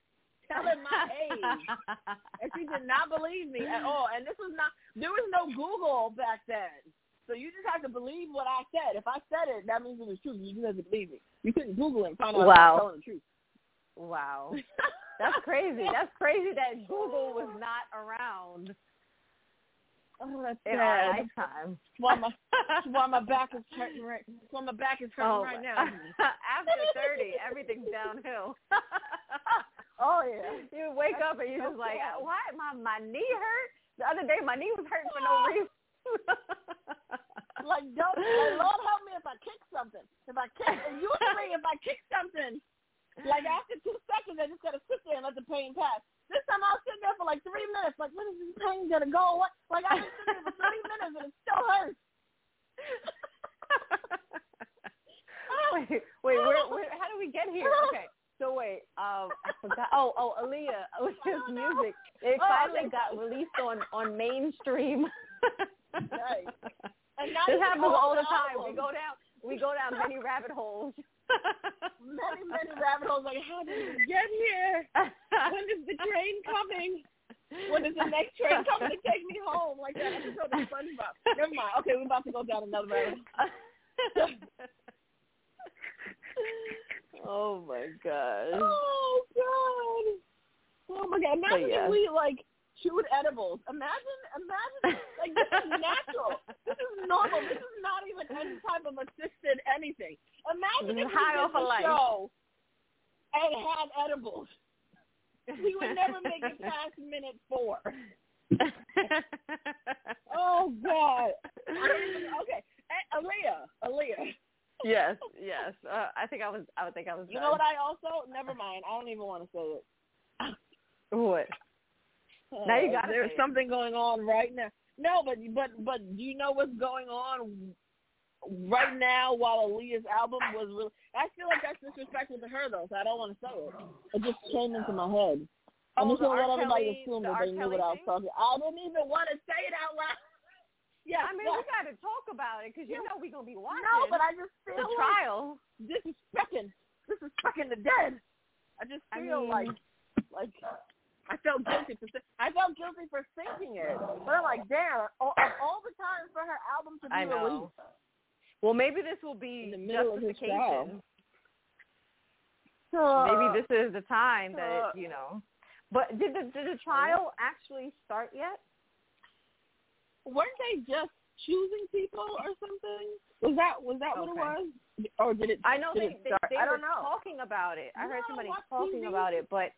telling my age. And she did not believe me at all. And this was not, there was no Google back then. So you just have to believe what I said. If I said it, that means it was true. You just have to believe me. You couldn't Google it and find out Wow. if I was telling the truth. Wow. That's crazy. That's crazy that Google was not around. Oh, that's in sad. our lifetime. That's why my, that's why my back is hurting right. That's why my back is hurting Oh, right now. After thirty, everything's downhill. Oh yeah. You wake up and you're just like, why my my knee hurt? The other day my knee was hurting for no reason. Like, don't, like, Lord help me if I kick something. If I kick, and you agree, if I kick something, like after two seconds, I just gotta sit there and let the pain pass. This time I was sitting there for like three minutes. Like, when is this pain gonna go away? Like, I've been sitting there for thirty minutes and it still hurts. wait, wait, where, where, how do we get here? Okay, so wait, um, I forgot. Oh, oh, Aaliyah, Aaliyah's music. It finally got released on on mainstream. Right. And now this happens all the time. album. We go down, we go down many rabbit holes. Many, many rabbit holes. Like, how did we get here? When is the train coming? When is the next train coming to take me home? Like that episode of SpongeBob. Never mind. Okay, we're about to go down another rabbit hole. Oh my god. Oh god. Oh my god. Imagine yeah. if we like chewed edibles. Imagine, imagine, like this is natural. This is normal. This is not even any type of assisted anything. Imagine if we high did off a the life. show and had edibles. We would never make it past minute four. Oh God. I don't even, okay, hey, Aaliyah, Aaliyah. Yes, yes. Uh, I think I was. I would think I was. You know what? I also never mind. I don't even want to say it. What? Uh, Now you got. There's something going on right now. No, but but but do you know what's going on right now while Aaliyah's album was really? I feel like that's disrespectful to her though, so I don't want to say it. It just came into my head. I'm Oh, just gonna let everybody Kelly, assume the that R. they knew Kelly what I was thing? talking. I didn't even want to say it out loud. Yeah, I mean, yeah. we got to talk about it because you know we're gonna be watching. No, but I just feel the like trial. This is fucking. This is fucking the dead. I just I feel mean, like like. I felt guilty for I felt guilty for thinking it, but I'm like, damn! All, all the time for her album to be I know. released. Well, maybe this will be In the middle of his justification. Uh, Maybe this is the time uh, that you know. But did the did the trial actually start yet? Weren't they just choosing people or something? Was that was that what it Okay. was, or did it? I know did they it they, start? they I were don't know. talking about it. I No, heard somebody watch talking T V. about it, but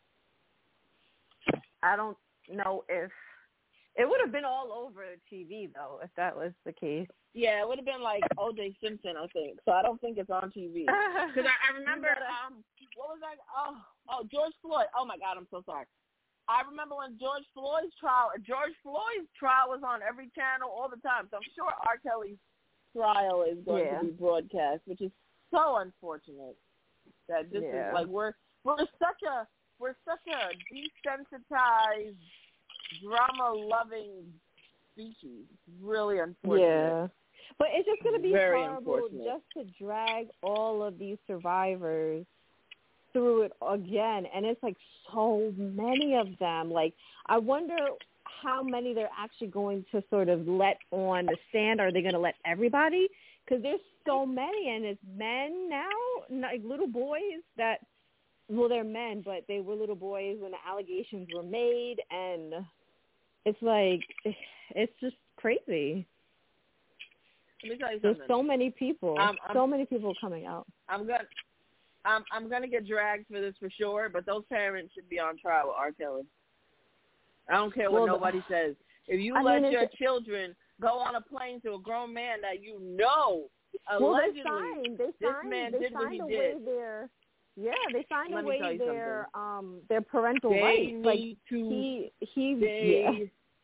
I don't know if it would have been all over T V though if that was the case. Yeah, it would have been like O J Simpson, I think. So I don't think it's on T V. Because I, I remember, um, what was that? Oh, oh, George Floyd. Oh my God, I'm so sorry. I remember when George Floyd's trial, George Floyd's trial was on every channel all the time. So I'm sure R. Kelly's trial is going Yeah. to be broadcast, which is so unfortunate. That this Yeah. is like we're we're such a we're such a desensitized, drama-loving species. It's really unfortunate. Yeah. But it's just going to be Very horrible unfortunate. just to drag all of these survivors through it again. And it's like so many of them. Like, I wonder how many they're actually going to sort of let on the stand. Are they going to let everybody? Because there's so many, and it's men now, like little boys that, well, they're men, but they were little boys when the allegations were made. And it's like, it's just crazy. Let me tell you There's something. so many people, Um, I'm- so many people coming out. I'm gonna, I'm, I'm gonna get dragged for this for sure. But those parents should be on trial with R. Kelly. I don't care what Well, nobody says. If you I let mean, your it's- children go on a plane to a grown man that you know Well, they allegedly signed. They this signed. man They did what signed he away did. their. Yeah, they signed Let me tell away you their um their parental they rights. need Like to. he he they yeah.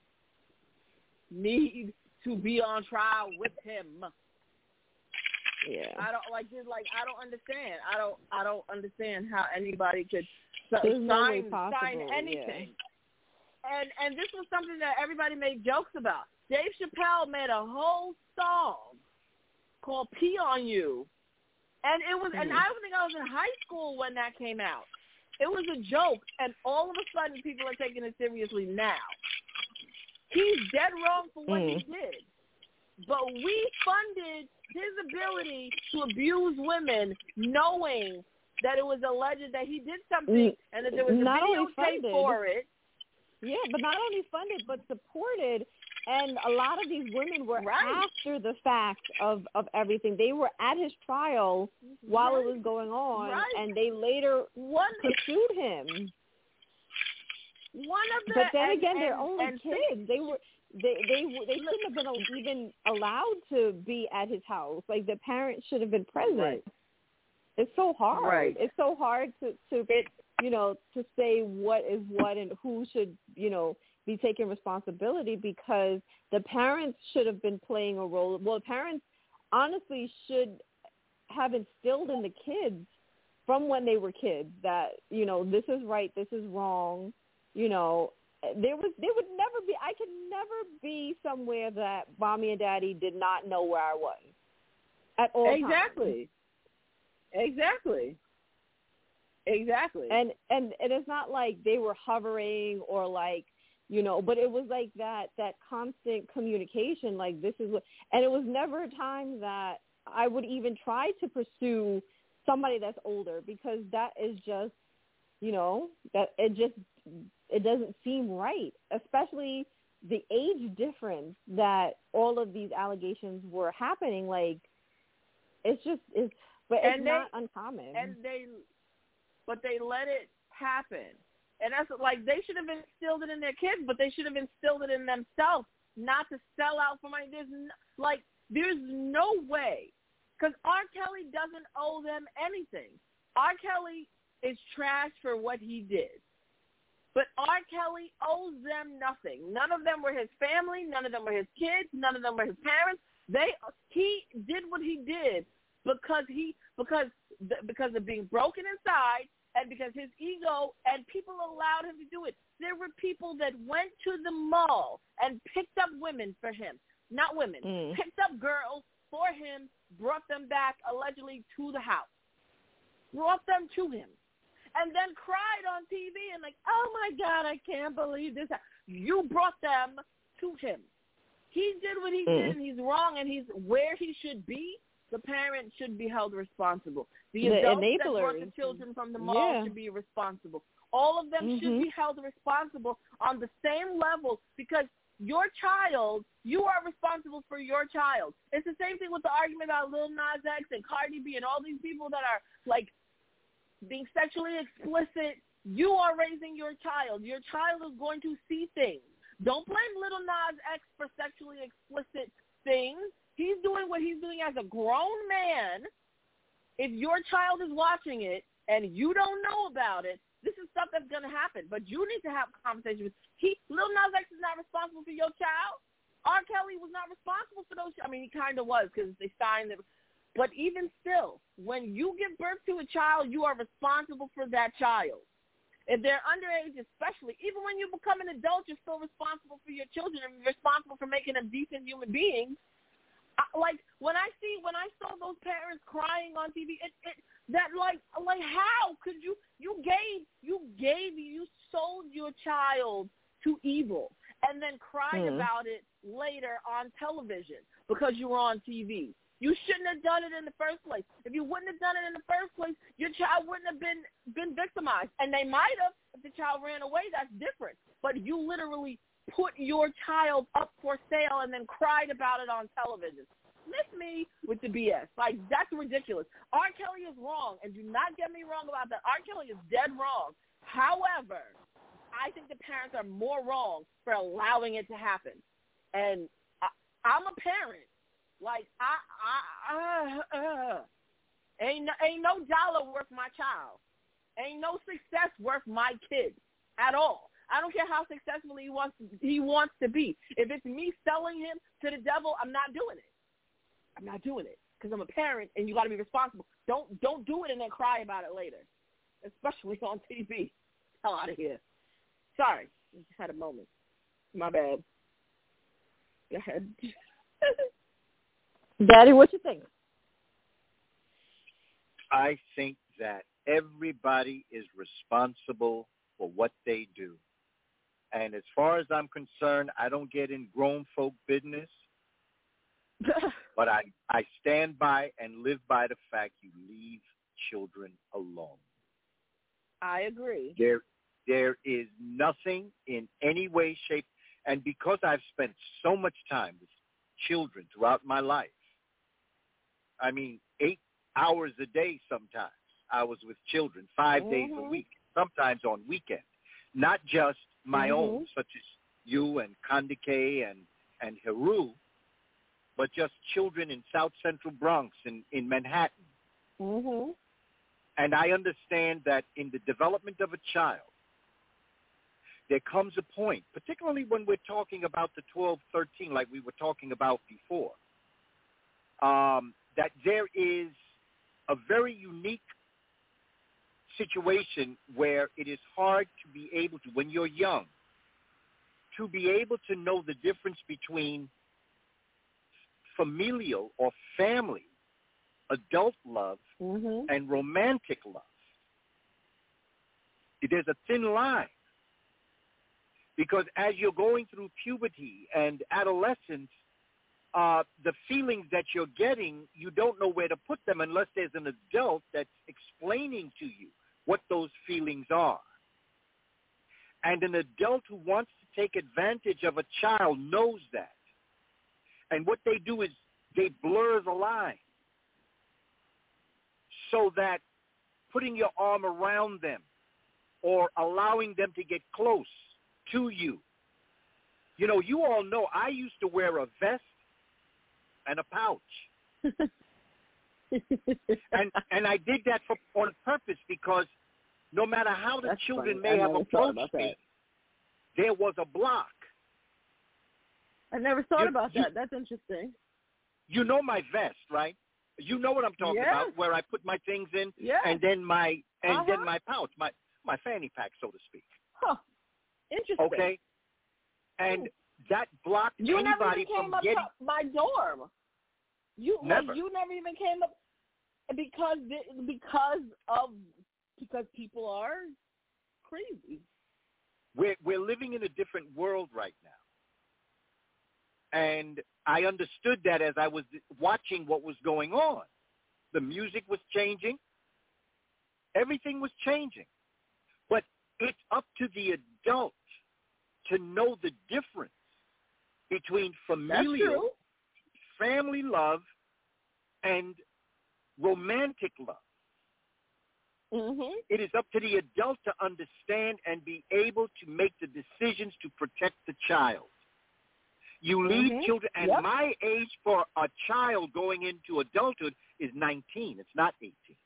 need to be on trial with him. Yeah. I don't like just like I don't understand. I don't I don't understand how anybody could s- There's no way sign possible, sign yeah. anything. And and this was something that everybody made jokes about. Dave Chappelle made a whole song called "Pee on You," and it was. Mm-hmm. And I don't think I was in high school when that came out. It was a joke, and all of a sudden people are taking it seriously now. He's dead wrong for what mm. he did. But we funded his ability to abuse women knowing that it was alleged that he did something mm. and that there was a not videotape for it. Yeah, but not only funded, but supported. And a lot of these women were right. after the fact of, of everything. They were at his trial while right. it was going on, right. and they later One, pursued him. One of the, but then and, again, and, they're only and, kids. They were they they they shouldn't have been even allowed to be at his house. Like the parents should have been present. Right. It's so hard. Right. It's so hard to to it, you know to say what is what and who should you know. be taking responsibility because the parents should have been playing a role. Well, the parents honestly should have instilled in the kids from when they were kids that, you know, this is right, this is wrong. You know, there was, there would never be, I could never be somewhere that mommy and daddy did not know where I was at all exactly. times. Exactly. Exactly. And, and, and it's not like they were hovering or like, you know, but it was like that, that constant communication, like this is what, and it was never a time that I would even try to pursue somebody that's older because that is just, you know, that it just, it doesn't seem right, especially the age difference that all of these allegations were happening. Like, it's just, it's, but it's and they, not uncommon. And they, but they let it happen. And that's like they should have instilled it in their kids, but they should have instilled it in themselves, not to sell out for money. There's no, like there's no way, because R. Kelly doesn't owe them anything. R. Kelly is trash for what he did, but R. Kelly owes them nothing. None of them were his family. None of them were his kids. None of them were his parents. They he did what he did because he because because of being broken inside. And because his ego and people allowed him to do it. There were people that went to the mall and picked up women for him. Not women. Mm. Picked up girls for him, brought them back allegedly to the house. Brought them to him. And then cried on T V and like, oh, my God, I can't believe this. You brought them to him. He did what he mm. did, and he's wrong, and he's where he should be. The parent should be held responsible. The, the adults enablers. that brought the children from the mall yeah. should be responsible. All of them mm-hmm. should be held responsible on the same level because your child, you are responsible for your child. It's the same thing with the argument about Lil Nas X and Cardi B and all these people that are, like, being sexually explicit. You are raising your child. Your child is going to see things. Don't blame Lil Nas X for sexually explicit things. He's doing what he's doing as a grown man. If your child is watching it and you don't know about it, this is stuff that's going to happen. But you need to have conversations with he. Lil Nas X is not responsible for your child. R. Kelly was not responsible for those. I mean, he kind of was because they signed it. But even still, when you give birth to a child, you are responsible for that child. If they're underage, especially, even when you become an adult, you're still responsible for your children and responsible for making them decent human beings. Like when I see when I saw those parents crying on T V, it, it that like like how could you you gave you gave you sold your child to evil and then cried mm. about it later on television because you were on T V. You shouldn't have done it in the first place. If you wouldn't have done it in the first place, your child wouldn't have been been victimized, and they might have if the child ran away. That's different. But you literally put your child up for sale and then cried about it on television. Miss me with the B S. Like, that's ridiculous. R. Kelly is wrong, and do not get me wrong about that. R. Kelly is dead wrong. However, I think the parents are more wrong for allowing it to happen. And I, I'm a parent. Like, I, I, uh, uh, ain't, no, ain't no dollar worth my child. Ain't no success worth my kid at all. I don't care how successful he wants to, he wants to be. If it's me selling him to the devil, I'm not doing it. I'm not doing it because I'm a parent, and you got to be responsible. Don't don't do it and then cry about it later, especially on T V. Hell out of here. Sorry, I just had a moment. My bad. Go ahead. Daddy, what you think? I think that everybody is responsible for what they do. And as far as I'm concerned, I don't get in grown folk business, but I, I stand by and live by the fact you leave children alone. I agree. There, there is nothing in any way, shape, and because I've spent so much time with children throughout my life, I mean, eight hours a day sometimes I was with children, five mm-hmm. days a week, sometimes on weekends, not just my mm-hmm. own, such as you and Kandike and, and Heru, but just children in South Central Bronx and in Manhattan. Mm-hmm. And I understand that in the development of a child, there comes a point, particularly when we're talking about the twelve, thirteen, like we were talking about before, um, that there is a very unique situation where it is hard to be able to, when you're young, to be able to know the difference between familial or family, adult love, mm-hmm. and romantic love. There's a thin line. Because as you're going through puberty and adolescence, uh, the feelings that you're getting, you don't know where to put them unless there's an adult that's explaining to you what those feelings are. And an adult who wants to take advantage of a child knows that. And what they do is they blur the line so that putting your arm around them or allowing them to get close to you. You know, you all know I used to wear a vest and a pouch. and and I did that for, on purpose because no matter how the That's children funny. may I have approached me, that. There was a block. I never thought you, about you, that. That's interesting. You know my vest, right? You know what I'm talking yes. about, where I put my things in yes. and then my and uh-huh. then my pouch, my, my fanny pack, so to speak. Huh. Interesting. Okay? And Ooh. that blocked you anybody never even came from up getting... to my dorm. You never. Like, you never even came up because because of because people are crazy. We're we're living in a different world right now, and I understood that as I was watching what was going on. The music was changing. Everything was changing, but it's up to the adult to know the difference between familial, family love, and romantic love. Mm-hmm. It is up to the adult to understand and be able to make the decisions to protect the child. You lead mm-hmm. children, and yep. my age for a child going into adulthood is nineteen. It's not eighteen.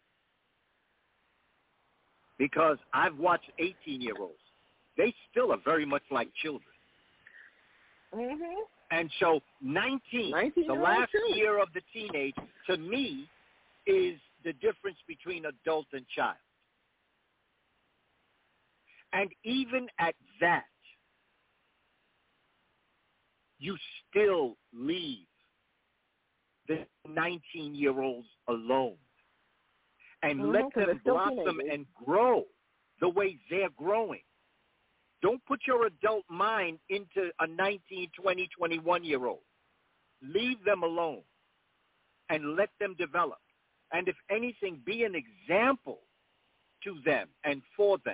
Because I've watched eighteen-year-olds. They still are very much like children. Mm-hmm. And so nineteen, the last too. year of the teenage, to me, is the difference between adult and child. And even at that, you still leave the nineteen-year-olds alone and mm-hmm, let them blossom and grow the way they're growing. Don't put your adult mind into a nineteen, twenty, twenty-one-year-old. Leave them alone and let them develop. And if anything, be an example to them and for them.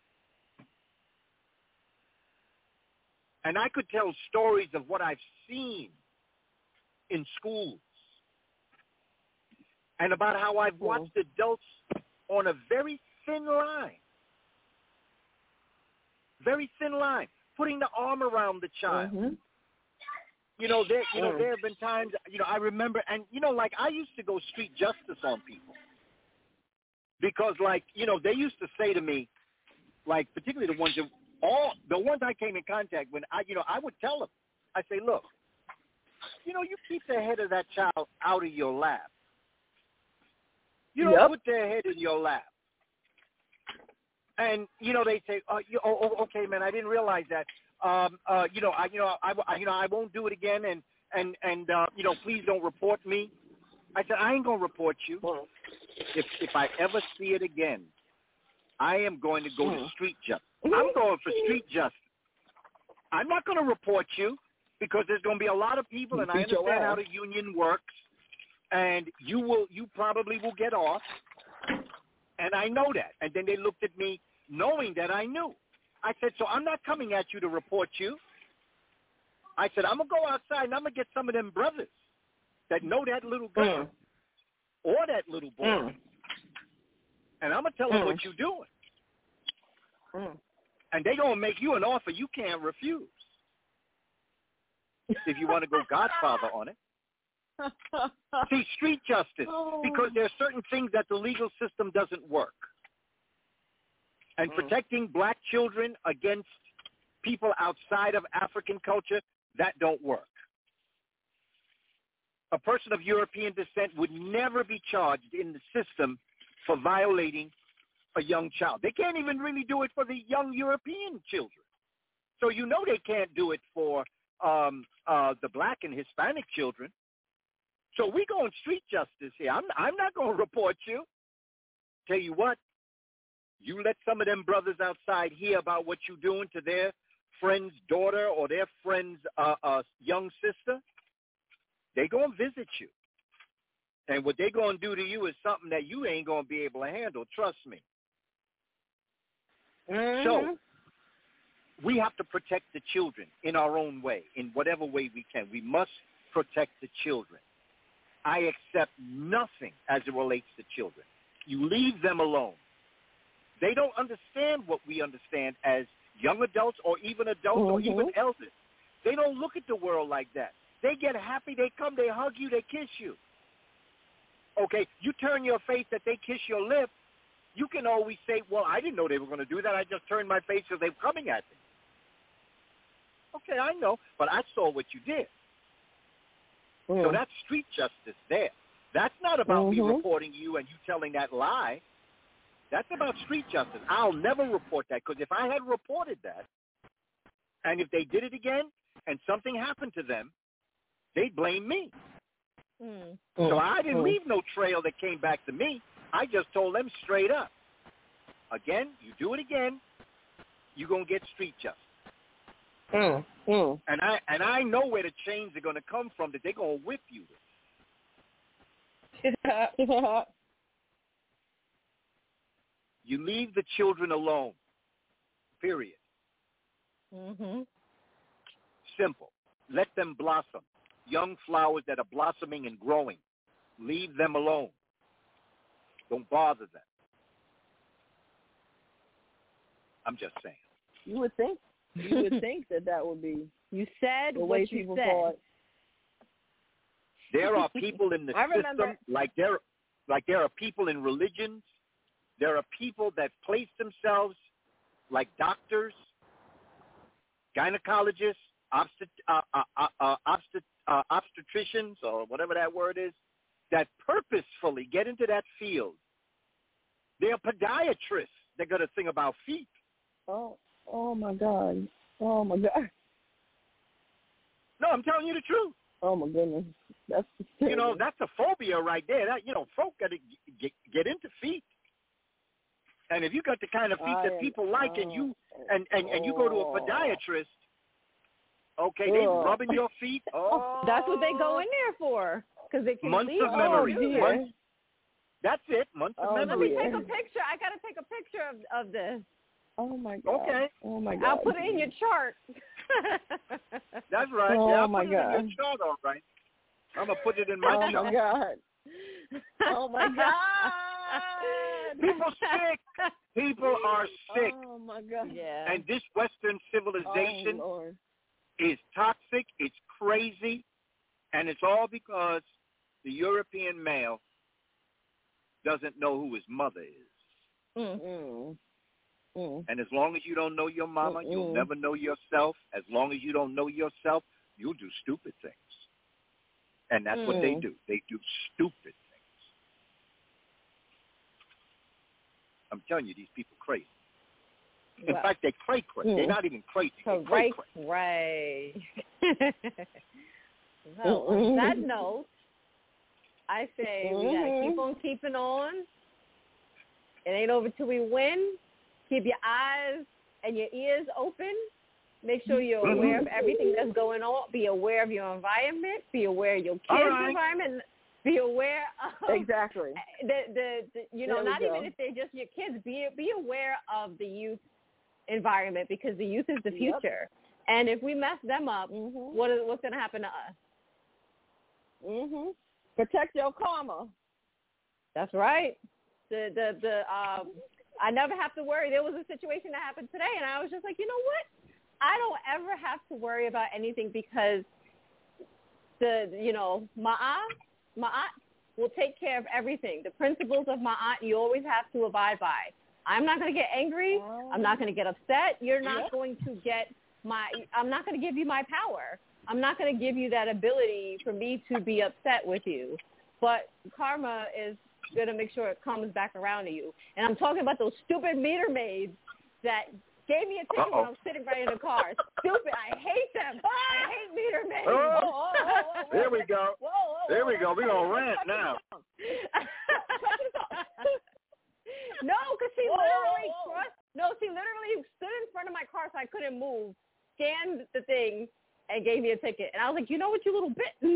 And I could tell stories of what I've seen in schools and about how I've watched adults on a very thin line, very thin line, putting the arm around the child. Mm-hmm. You know, there, you know, mm. there have been times, you know, I remember, and, you know, like I used to go street justice on people because, like, you know, they used to say to me, like, particularly the ones that, all, the ones I came in contact with, I, you know, I would tell them, I say, look, you know, you keep the head of that child out of your lap. You don't yep. put their head in your lap. And, you know, they say, oh, you, oh, oh, okay, man, I didn't realize that. Um, uh, you know, I, you know, I, I, you know, I won't do it again, and and and uh, you know, please don't report me. I said, I ain't going to report you. Mm. If if I ever see it again, I am going to go Mm. to street justice. I'm going for street justice. I'm not going to report you because there's going to be a lot of people, and I Beat your understand how ass. the union works, and you will, you probably will get off, and I know that. And then they looked at me knowing that I knew. I said, so I'm not coming at you to report you. I said, I'm going to go outside, and I'm going to get some of them brothers that know that little girl Mm. or that little boy, Mm. and I'm going to tell them Mm. what you're doing. Mm. And they're going to make you an offer you can't refuse if you want to go Godfather on it. See, street justice, Oh. because there are certain things that the legal system doesn't work. And Mm. protecting black children against people outside of African culture, that don't work. A person of European descent would never be charged in the system for violating a young child. They can't even really do it for the young European children. So you know they can't do it for um, uh, the black and Hispanic children. So we go on street justice here. I'm, I'm not going to report you. Tell you what, you let some of them brothers outside hear about what you're doing to their friend's daughter or their friend's uh, uh, young sister, they going to visit you. And what they going to do to you is something that you ain't going to be able to handle. Trust me. Mm-hmm. So we have to protect the children in our own way, in whatever way we can. We must protect the children. I accept nothing as it relates to children. You leave them alone. They don't understand what we understand as young adults or even adults Mm-hmm. or even elders. They don't look at the world like that. They get happy. They come. They hug you. They kiss you. Okay, you turn your face that they kiss your lip. You can always say, well, I didn't know they were going to do that. I just turned my face because they were coming at me. Okay, I know, but I saw what you did. Mm. So that's street justice there. That's not about Mm-hmm. me reporting you and you telling that lie. That's about street justice. I'll never report that because if I had reported that and if they did it again and something happened to them, they'd blame me. Mm. So I didn't Mm. leave no trail that came back to me. I just told them straight up. Again, you do it again, you're going to get street justice. Mm. Mm. And I and I know where the chains are going to come from that they're going to whip you with. You leave the children alone, period. Mm-hmm. Simple. Let them blossom. Young flowers that are blossoming and growing. Leave them alone. Don't bother them. I'm just saying. You would think. You would think that that would be You said the what way you people said. thought. There are people in the I remember- system, like there, like there are people in religions. There are people that place themselves like doctors, gynecologists, obstet, uh, uh, uh, uh, obstet, uh, obstetricians, or whatever that word is, that purposefully get into that field. They're podiatrists. They're going to sing about feet. Oh, oh my God. Oh my God. No, I'm telling you the truth. Oh my goodness. That's You know, that's a phobia right there. That, you know, folk got to get, get into feet. And if you got the kind of feet I that am- people like, and you oh. and, and, and you go to a podiatrist, okay, they Ugh. rubbing your feet. Oh, That's what they go in there for, because they can months leave of you memory. to dear. do that. Months, that's it. Months of Oh, Let memory. me take dear. a picture. I gotta take a picture of of this. Oh my God. Okay. Oh my God. I'll put it in your chart. That's right. Oh, yeah, I'll my put it in God. your chart, all right. I'm gonna put it in my Oh chart. my God. Oh my God. People sick. People are sick, Oh my God. Yeah. and this Western civilization Oh Lord. is toxic. It's crazy, and it's all because the European male doesn't know who his mother is. Mm. Mm. Mm. And as long as you don't know your mama, Mm-mm. you'll never know yourself. As long as you don't know yourself, you'll do stupid things. And that's what they Mm. do. They do stupid things. I'm telling you, these people crazy. In Well, fact, they cray cray. They're Mm. not even crazy. They so cray right, cray. right. Well, on Mm-mm. that note, I say mm-hmm. we gotta keep on keeping on. It ain't over till we win. Keep your eyes and your ears open. Make sure you're aware of everything that's going on. Be aware of your environment. Be aware of your kids' right. environment. Be aware of exactly the the, the you know there not even if they're just your kids. Be be aware of the youth environment because the youth is the future. Yep. And if we mess them up, mm-hmm. what is what's going to happen to us? Mhm. Protect your karma. That's right. The the the um, I never have to worry. There was a situation that happened today, and I was just like, you know what? I don't ever have to worry about anything because the you know my aunt, my aunt will take care of everything. The principles of my aunt you always have to abide by. I'm not going to get angry. I'm not going to get upset. You're not yep. going to get my. I'm not going to give you my power. I'm not going to give you that ability for me to be upset with you. But karma is going to make sure it comes back around to you. And I'm talking about those stupid meter maids that gave me a ticket Uh-oh. when I was sitting right in the car. Stupid. I hate them. I hate meter maids. Oh, oh, oh, oh, there we go. Whoa, whoa, there whoa, we go. We're going to rant now. No, because she whoa, literally whoa, whoa. crossed. No, she literally stood in front of my car so I couldn't move, scanned the thing, and gave me a ticket. And I was like, you know what, you little bit. Oh!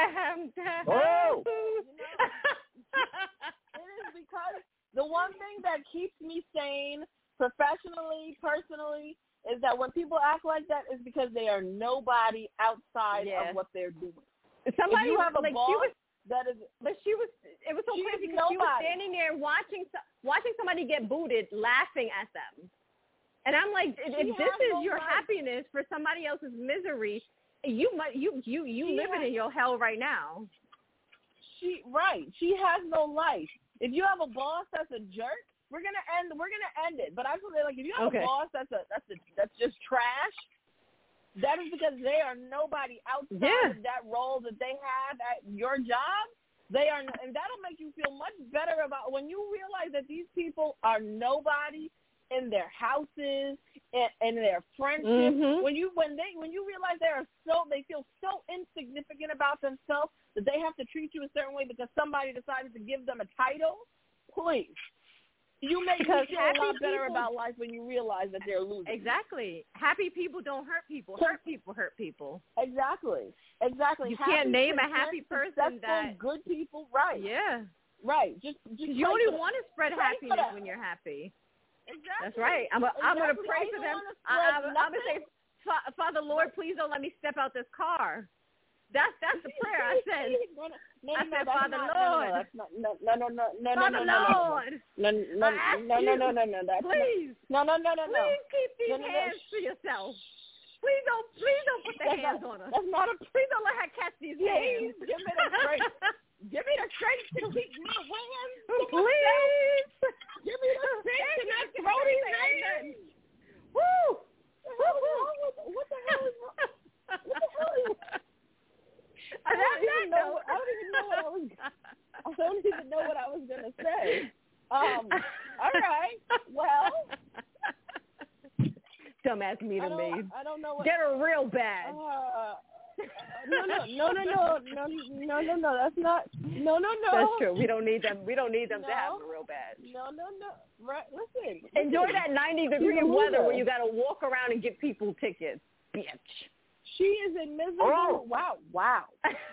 It is because the one thing that keeps me sane professionally, personally, is that when people act like that is because they are nobody outside yeah. of what they're doing. Somebody if you have a like boss, she was, that is, but she was. It was so she crazy is because she was nobody. standing there watching watching somebody get booted, laughing at them. And I'm like, if, if this is no your life. happiness for somebody else's misery, you might you you you She living has, in your hell right now. She right. She has no life. If you have a boss that's a jerk, we're gonna end. We're gonna end it. But I feel like if you have Okay. a boss that's a that's a, that's just trash, that is because they are nobody outside Yeah. of that role that they have at your job. They are, and that'll make you feel much better about when you realize that these people are nobody in their houses and, and their friendships. Mm-hmm. When you when they when you realize they are so they feel so insignificant about themselves that they have to treat you a certain way because somebody decided to give them a title. Please, you make Because me feel a lot happy better people- about life when you realize that they're losing. Exactly. Happy people don't hurt people. Hurt people hurt people. Exactly. Exactly. You happy, can't name a content, happy person successful, that- good people. Right. Yeah. Right. Just, just You pray only for want to spread Pray for happiness them. when you're happy. Exactly. That's right. I'm a, I'm going to Exactly. pray I for don't them. wanna I, spread I'm, I'm going to say, nothing. Fa- Father Lord, please don't let me step out this car. That's that's the prayer I said. No, no, no, I no, said, that's Father not, Lord. No, no, that's not, no, no, no, no, no, Father no, no, Lord, no, no, I ask no, no, you, no, no, no, that's please, not, no, no, no, no, no. please keep these No, no, no. hands to yourself. Please don't, please don't put the That's hands not, on us. that's not a. Please don't let her catch these Please, hands. give me the strength. Give me the strength to keep my hands. to myself. Please. Give me the strength to not throw these hands. Woo! What the hell is wrong? What the hell is wrong? What the hell is I don't, even know, I don't even know what I was. I don't even know what I was gonna say. Um. All right. Well. Dumbass meter I don't, maid. I don't know what. Get her real bad. Uh, no, no, no, no, no, no, no, no, no. That's not. No, no, no. That's true. We don't need them. We don't need them No. to have it real bad. No, no, no. Right. Listen. Enjoy listen. that ninety degree She's a weather loser. where you got to walk around and give people tickets, bitch. She is a miserable. Oh. Wow. Wow.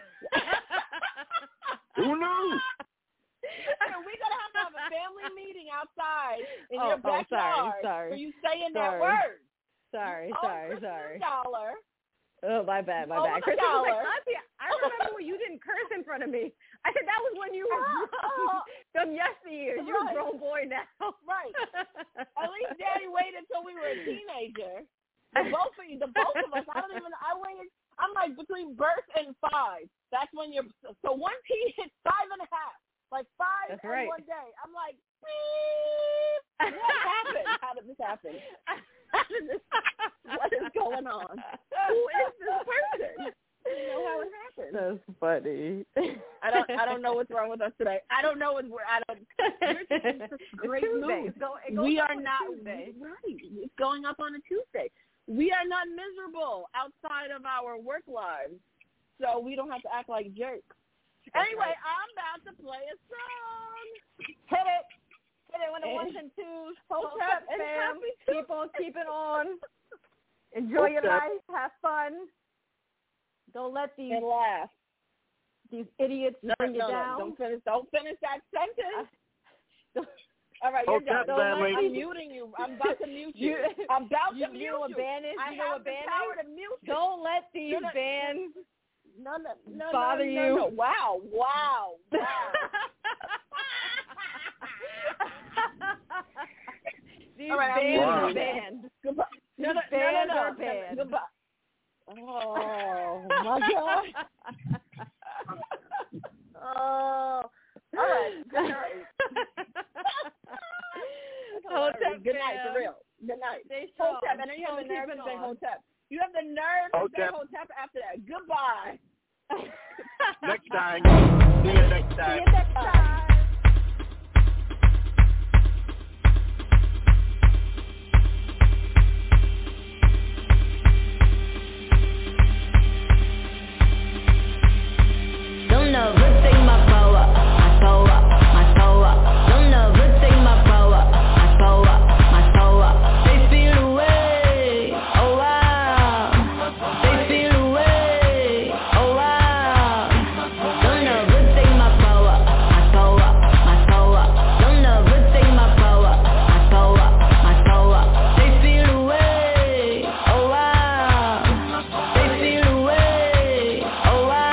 Who knew? Listen, we gotta have to have a family meeting outside in Oh, your oh, sorry, backyard sorry. where you saying that Sorry. word. Sorry, You owe sorry, Kristen sorry. a dollar. Oh, my bad, my Oh, bad. a Kristen was like, dollar. Auntie, I remember when you didn't curse in front of me. I said that was when you were Oh, drunk. Them yesteryears. You're a Right. grown boy now. Right. At least Daddy waited until we were a teenager. The both of you, the both of us. I don't even. I waited. I'm like between birth and five. That's when you're. So once he hit five and a half, like five That's and right. one day, I'm like, beep. What happened? How did this happen? How did this? What is going on? Who is this person? I don't know how it happened. That's funny. I don't. I don't know what's wrong with us today. I don't know what we're. I don't. You're just in such great Tuesday. mood. It's go, it goes We up are on a not Tuesday. right. It's going up on a Tuesday. We are not miserable outside of our work lives, so we don't have to act like jerks. Anyway, I'm about to play a song. Hit it. Hit it when the ones and twos. Hotep, fam. Keep on keeping on. Enjoy your life. Have fun. Don't let these and laugh. These idiots no, bring no, you no. down. Don't finish. Don't finish that sentence. Uh, All right, you're Hotep done. family. I'm muting you. I'm about to mute you. you I'm about you, to mute you. Know what ban is? I you know have what ban the power is? to mute you. Don't let these no, bans no, no, no, bother no, you. No, no. Wow, wow, wow. These All right, bans wow. are banned. Goodbye. No, no, These bans no, no, no. are banned. Goodbye. Oh my God. Oh. All right. Good night. Hotep, good night, for real. Good night. Stay strong. Hotep, and then you have the nerve to say Hotep. You have the nerve to say Hotep after that. Goodbye. Next time. See you next time. See you next time. Don't never take my power, my power, my power. Don't never take my power, my power, my power. They feel away, oh wow. They feel away, oh wow. Don't never take my power, my power, my power. Don't never take my power, my power, my power. They feel away, oh wow. They feel away, oh wow.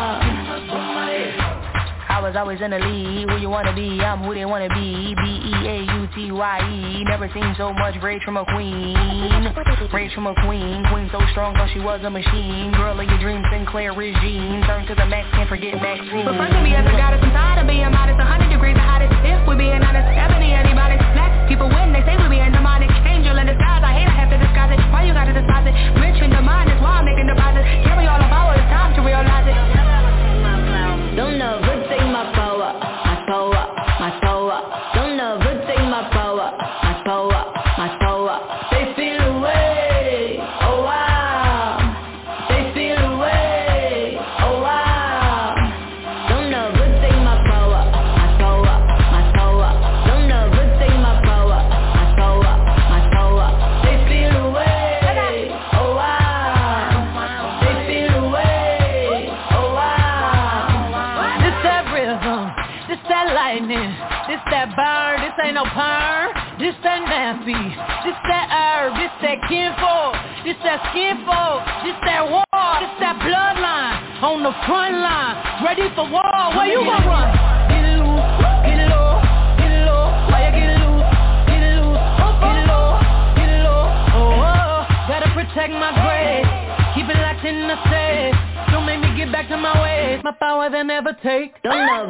I was always in the lead, who you wanna be, I'm who they wanna be, B E A U T Y E, never seen so much rage from a queen, rage from a queen, queen so strong, thought she was a machine, girl of your dreams, Sinclair regime, turn to the max, can't forget vaccine. Refer to me as a goddess, I'm tired of being modest, one hundred degrees the hottest, if we're being honest, ebony anybody, black people win, they say we being demonic, angel in disguise, I hate I have to disguise it, why you gotta disguise it, rich in the mind, that's why I'm making deposits, carry all the power, it's time to realize it. Don't never take my power, my power, my power. Don't never take my power, my power, my power. They feel away, oh wow. They feel away, oh wow. Don't never take my power, my power, my power. Don't never take my power, my power, my power. They feel away, oh wow. They feel away, oh wow. This that rhythm, this that lightning, this that bird, this ain't no perm, this that nappy, this that herb, this that kinfolk, this that skinfolk, this that war, this that bloodline, on the front line, ready for war, where you gon' run? Get it loose, get it low, get it low, why you get it loose, get it loose, get it low, get it low, oh, oh, gotta protect my grade, keep it locked in the safe. Don't make me get back to my ways. My power they never take. Don't never